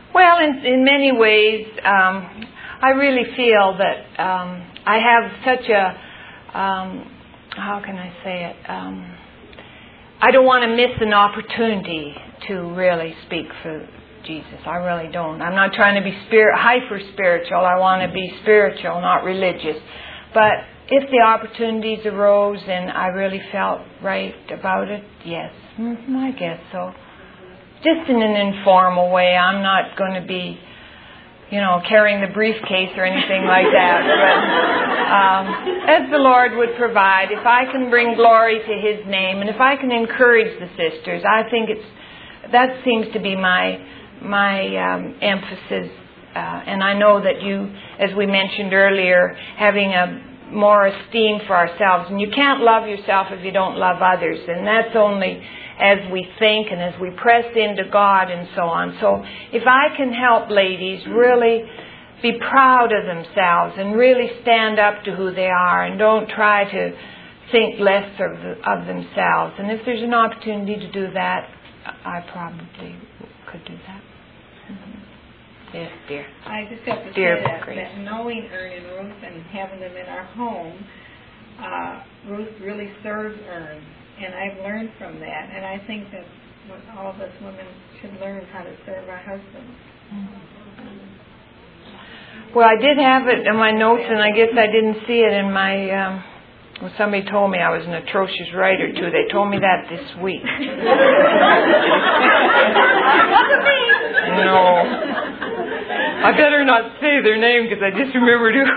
Well, in many ways, I really feel that I have such a, how can I say it? I don't want to miss an opportunity to really speak for Jesus. I really don't. I'm not trying to be hyper-spiritual. I want to be spiritual, not religious. But if the opportunities arose and I really felt right about it, yes, I guess so. Just in an informal way. I'm not going to be, carrying the briefcase or anything like that. But as the Lord would provide, if I can bring glory to His name and if I can encourage the sisters, I think that seems to be my emphasis. And I know that you, as we mentioned earlier, having a more esteem for ourselves. And you can't love yourself if you don't love others. And that's only as we think and as we press into God and so on. So if I can help ladies really be proud of themselves and really stand up to who they are and don't try to think less of themselves. And if there's an opportunity to do that, I probably could do that. Yes, dear. I just have to say that knowing Ern and Ruth and having them in our home, Ruth really serves Ern. And I've learned from that. And I think that all of us women should learn how to serve our husbands. Well, I did have it in my notes, and I guess I didn't see it in my... Well, somebody told me I was an atrocious writer, too. They told me that this week. No. I better not say their name because I just remembered who.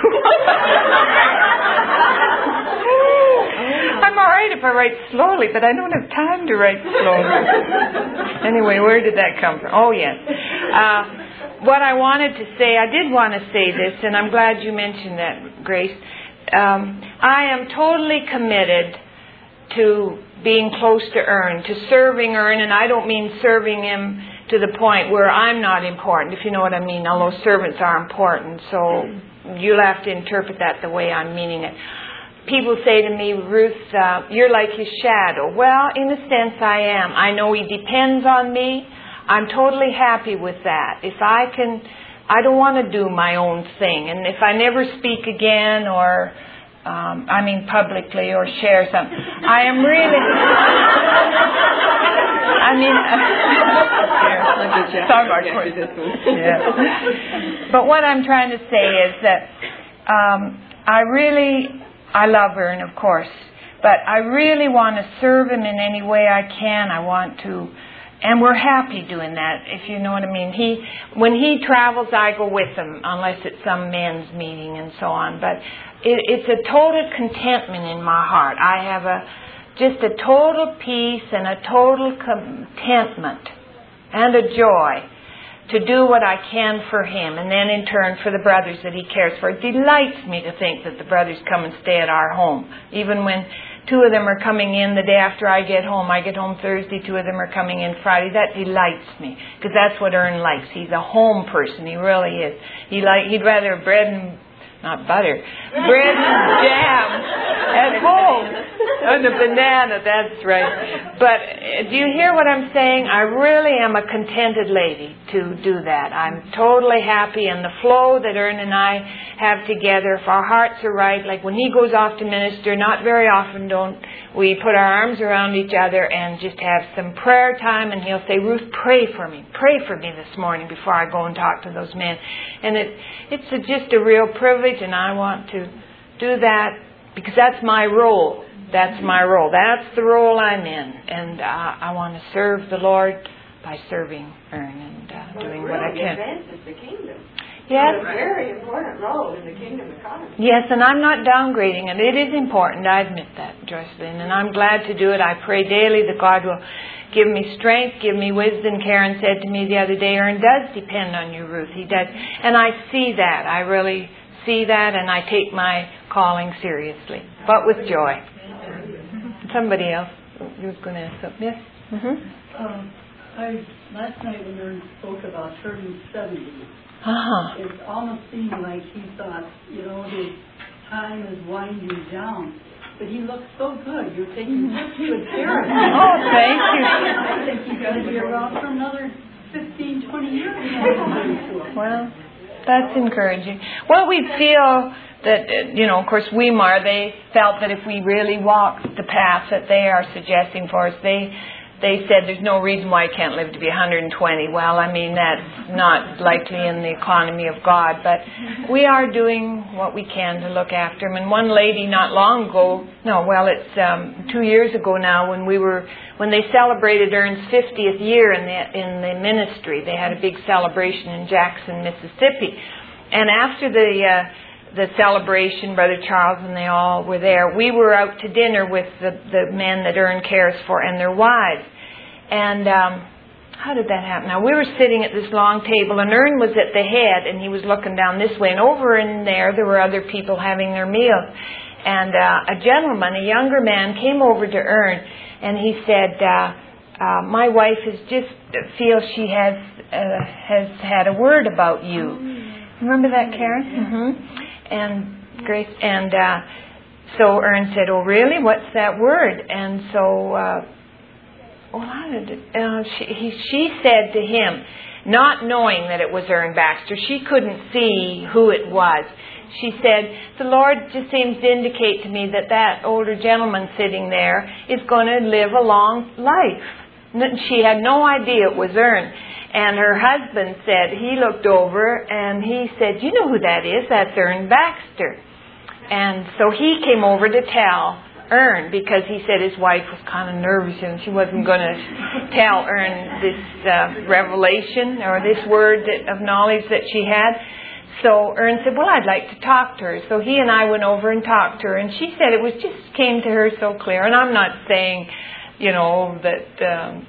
I'm all right if I write slowly, but I don't have time to write slowly. Anyway, where did that come from? Oh, yes. What I wanted to say, I did want to say this, and I'm glad you mentioned that, Grace. I am totally committed to being close to Ern, to serving Ern, and I don't mean serving him to the point where I'm not important, if you know what I mean, although servants are important, so you'll have to interpret that the way I'm meaning it. People say to me, Ruth, you're like his shadow. Well, in a sense I am. I know he depends on me. I'm totally happy with that. If I don't want to do my own thing. And if I never speak again or, publicly or share something, I am really... But what I'm trying to say is that I love Ern, of course, but I really want to serve him in any way I can. I want to... And we're happy doing that, if you know what I mean. When he travels, I go with him, unless it's some men's meeting and so on. But it's a total contentment in my heart. I have just a total peace and a total contentment and a joy to do what I can for him, and then in turn for the brothers that he cares for. It delights me to think that the brothers come and stay at our home, even when 2 of them are coming in the day after I get home. I get home Thursday, 2 of them are coming in Friday. That delights me, because that's what Ern likes. He's a home person. He really is. He'd rather have bread and, not butter, bread and jam at home. And a banana, that's right. But do you hear what I'm saying? I really am a contented lady to do that. I'm totally happy, and the flow that Ern and I have together, if our hearts are right, like when he goes off to minister, not very often don't we put our arms around each other and just have some prayer time, and he'll say, Ruth, pray for me this morning before I go and talk to those men. And it's just a real privilege, and I want to do that because that's my role. That's my role. That's the role I'm in. And I want to serve the Lord by serving Ern and doing what I can. Advances the kingdom. Yes. It's a very important role in the kingdom economy. Yes, and I'm not downgrading it. It is important. I admit that, Jocelyn. And I'm glad to do it. I pray daily that God will give me strength, give me wisdom. Karen said to me the other day, Ern does depend on you, Ruth. He does. And I see that. I really see that, and I take my calling seriously, but with joy. Somebody else you was going to ask something. Yes? Last night when Ern spoke about turning 70, it almost seemed like he thought, his time is winding down. But he looks so good. You're taking such good care of him. Oh, thank you. I think he's going to be around for another 15, 20 years ago. Well, that's encouraging. Well, we feel that, of course, Weimar, they felt that if we really walked the path that they are suggesting for us, they said there's no reason why I can't live to be 120. Well, I mean, that's not likely in the economy of God, but we are doing what we can to look after him. And one lady not long ago, it's 2 years ago now, when they celebrated Ern's 50th year in the ministry, they had a big celebration in Jackson, Mississippi. And after the celebration, Brother Charles and they all were there, we were out to dinner with the men that Ern cares for and their wives. And how did that happen? Now, we were sitting at this long table, and Ern was at the head, and he was looking down this way. And over in there were other people having their meals. And a gentleman, a younger man, came over to Ern, and he said, my wife feels she has had a word about you. Remember that, Karen? Mm-hmm. And Grace, and so Ern said, "Oh, really? What's that word?" And so, how did it? She said to him, not knowing that it was Ern Baxter, she couldn't see who it was. She said, "The Lord just seems to indicate to me that older gentleman sitting there is going to live a long life." She had no idea it was Ern. And her husband said, he looked over and he said, "You know who that is? That's Ern Baxter." And so he came over to tell Ern, because he said his wife was kind of nervous and she wasn't going to tell Ern this revelation or this word of knowledge that she had. So Ern said, "Well, I'd like to talk to her." So he and I went over and talked to her, and she said it was just came to her so clear. And I'm not saying, that...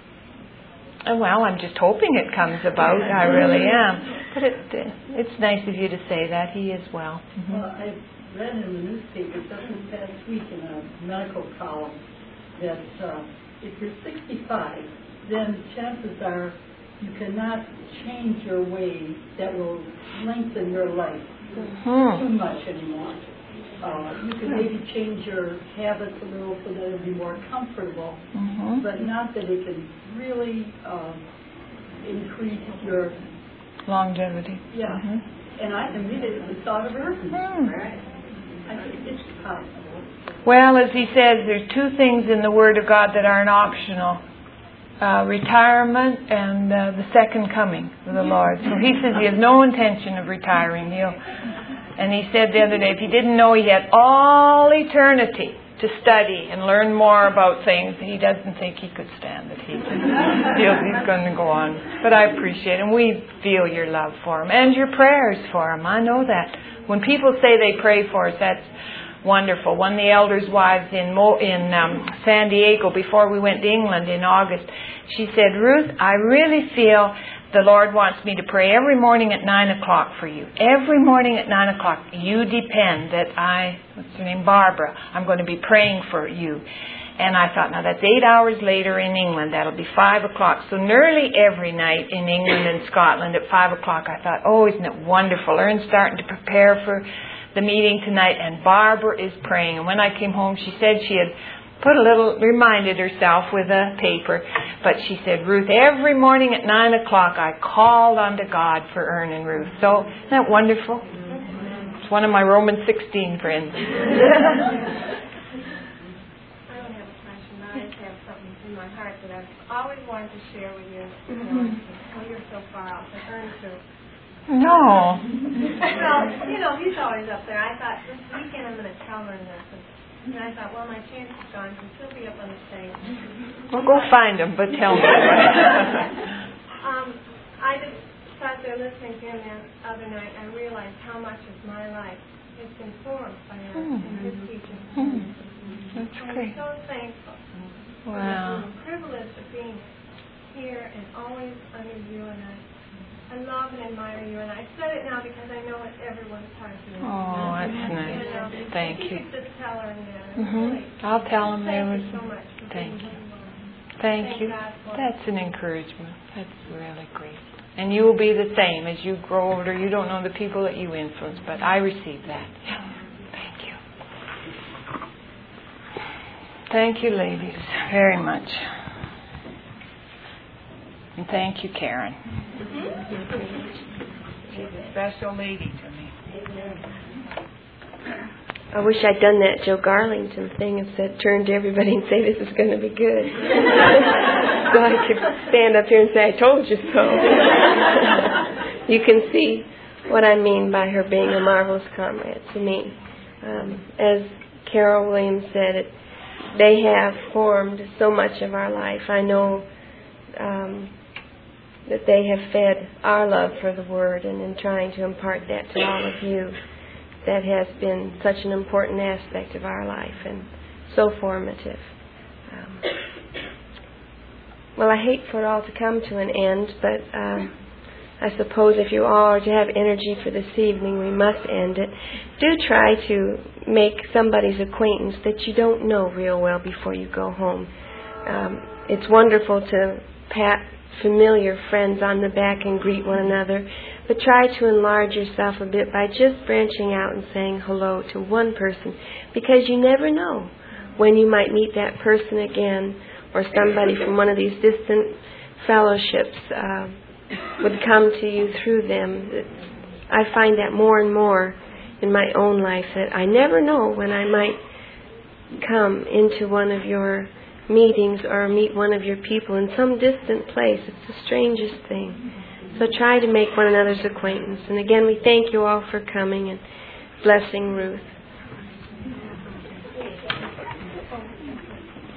well, I'm just hoping it comes about. I really am. But it's nice of you to say that. He is well. Mm-hmm. Well, I read in the newspaper just this past week in a medical column that if you're 65, then chances are you cannot change your ways that will lengthen your life too much anymore. You can maybe change your habits a little so that it'll be more comfortable, but not that it can really increase your longevity. Yeah. Mm-hmm. And I immediately thought of her. I think it's possible. Well, as he says, there's two things in the Word of God that aren't optional. Retirement and the second coming of the Lord. So he says he has no intention of retiring. And he said the other day, if he didn't know he had all eternity to study and learn more about things, he doesn't think he could stand it. He feels he's going to go on. But I appreciate it. And we feel your love for him and your prayers for him. I know that. When people say they pray for us, that's wonderful. One of the elders' wives in San Diego, before we went to England in August, she said, "Ruth, I really feel the Lord wants me to pray every morning at 9 o'clock for you. Every morning at 9 o'clock, you depend that what's her name, Barbara, I'm going to be praying for you." And I thought, now that's 8 hours later in England. That'll be 5 o'clock. So nearly every night in England and Scotland at 5 o'clock, I thought, oh, isn't it wonderful? Ern's starting to prepare for the meeting tonight, and Barbara is praying. And when I came home, she said she had reminded herself with a paper, but she said, "Ruth, every morning at 9 o'clock I called unto God for Ern and Ruth." So, isn't that wonderful? It's one of my Romans 16 friends. I don't have a question. I just have something in my heart that I've always wanted to share with you. You're so far out. But Ern too. No. Well, he's always up there. I thought this weekend I'm going to tell Ern this. And I thought, well, my chance is gone because he'll be up on the stage. Well, go find him, but tell me. I just sat there listening to him the other night. I realized how much of my life has been formed by him and his teaching. That's great. I'm so thankful. Wow. I'm privileged of being here and always under you, and I love and admire you, and I said it now because I know it's everyone's heart. Oh, that's nice. Thank you. Just tell her I'll tell him there was. so much. Thank you. Thank you. That's an encouragement. That's really great. And you will be the same as you grow older. You don't know the people that you influence, but I receive that. Thank you. Thank you, ladies, very much. And thank you, Karen. She's a special lady to me. I wish I'd done that Joe Garlington thing and said, turn to everybody and say, this is going to be good. So I could stand up here and say, I told you so. You can see what I mean by her being a marvelous comrade to me. As Carol Williams said, they have formed so much of our life. I know that they have fed our love for the Word, and in trying to impart that to all of you, that has been such an important aspect of our life and so formative. Well, I hate for it all to come to an end, but I suppose if you all are to have energy for this evening, we must end it. Do try to make somebody's acquaintance that you don't know real well before you go home. It's wonderful to pat familiar friends on the back and greet one another, but try to enlarge yourself a bit by just branching out and saying hello to one person, because you never know when you might meet that person again, or somebody from one of these distant fellowships would come to you through them. I find that more and more in my own life, that I never know when I might come into one of your meetings or meet one of your people in some distant place. It's the strangest thing. So try to make one another's acquaintance. And again, we thank you all for coming and blessing Ruth.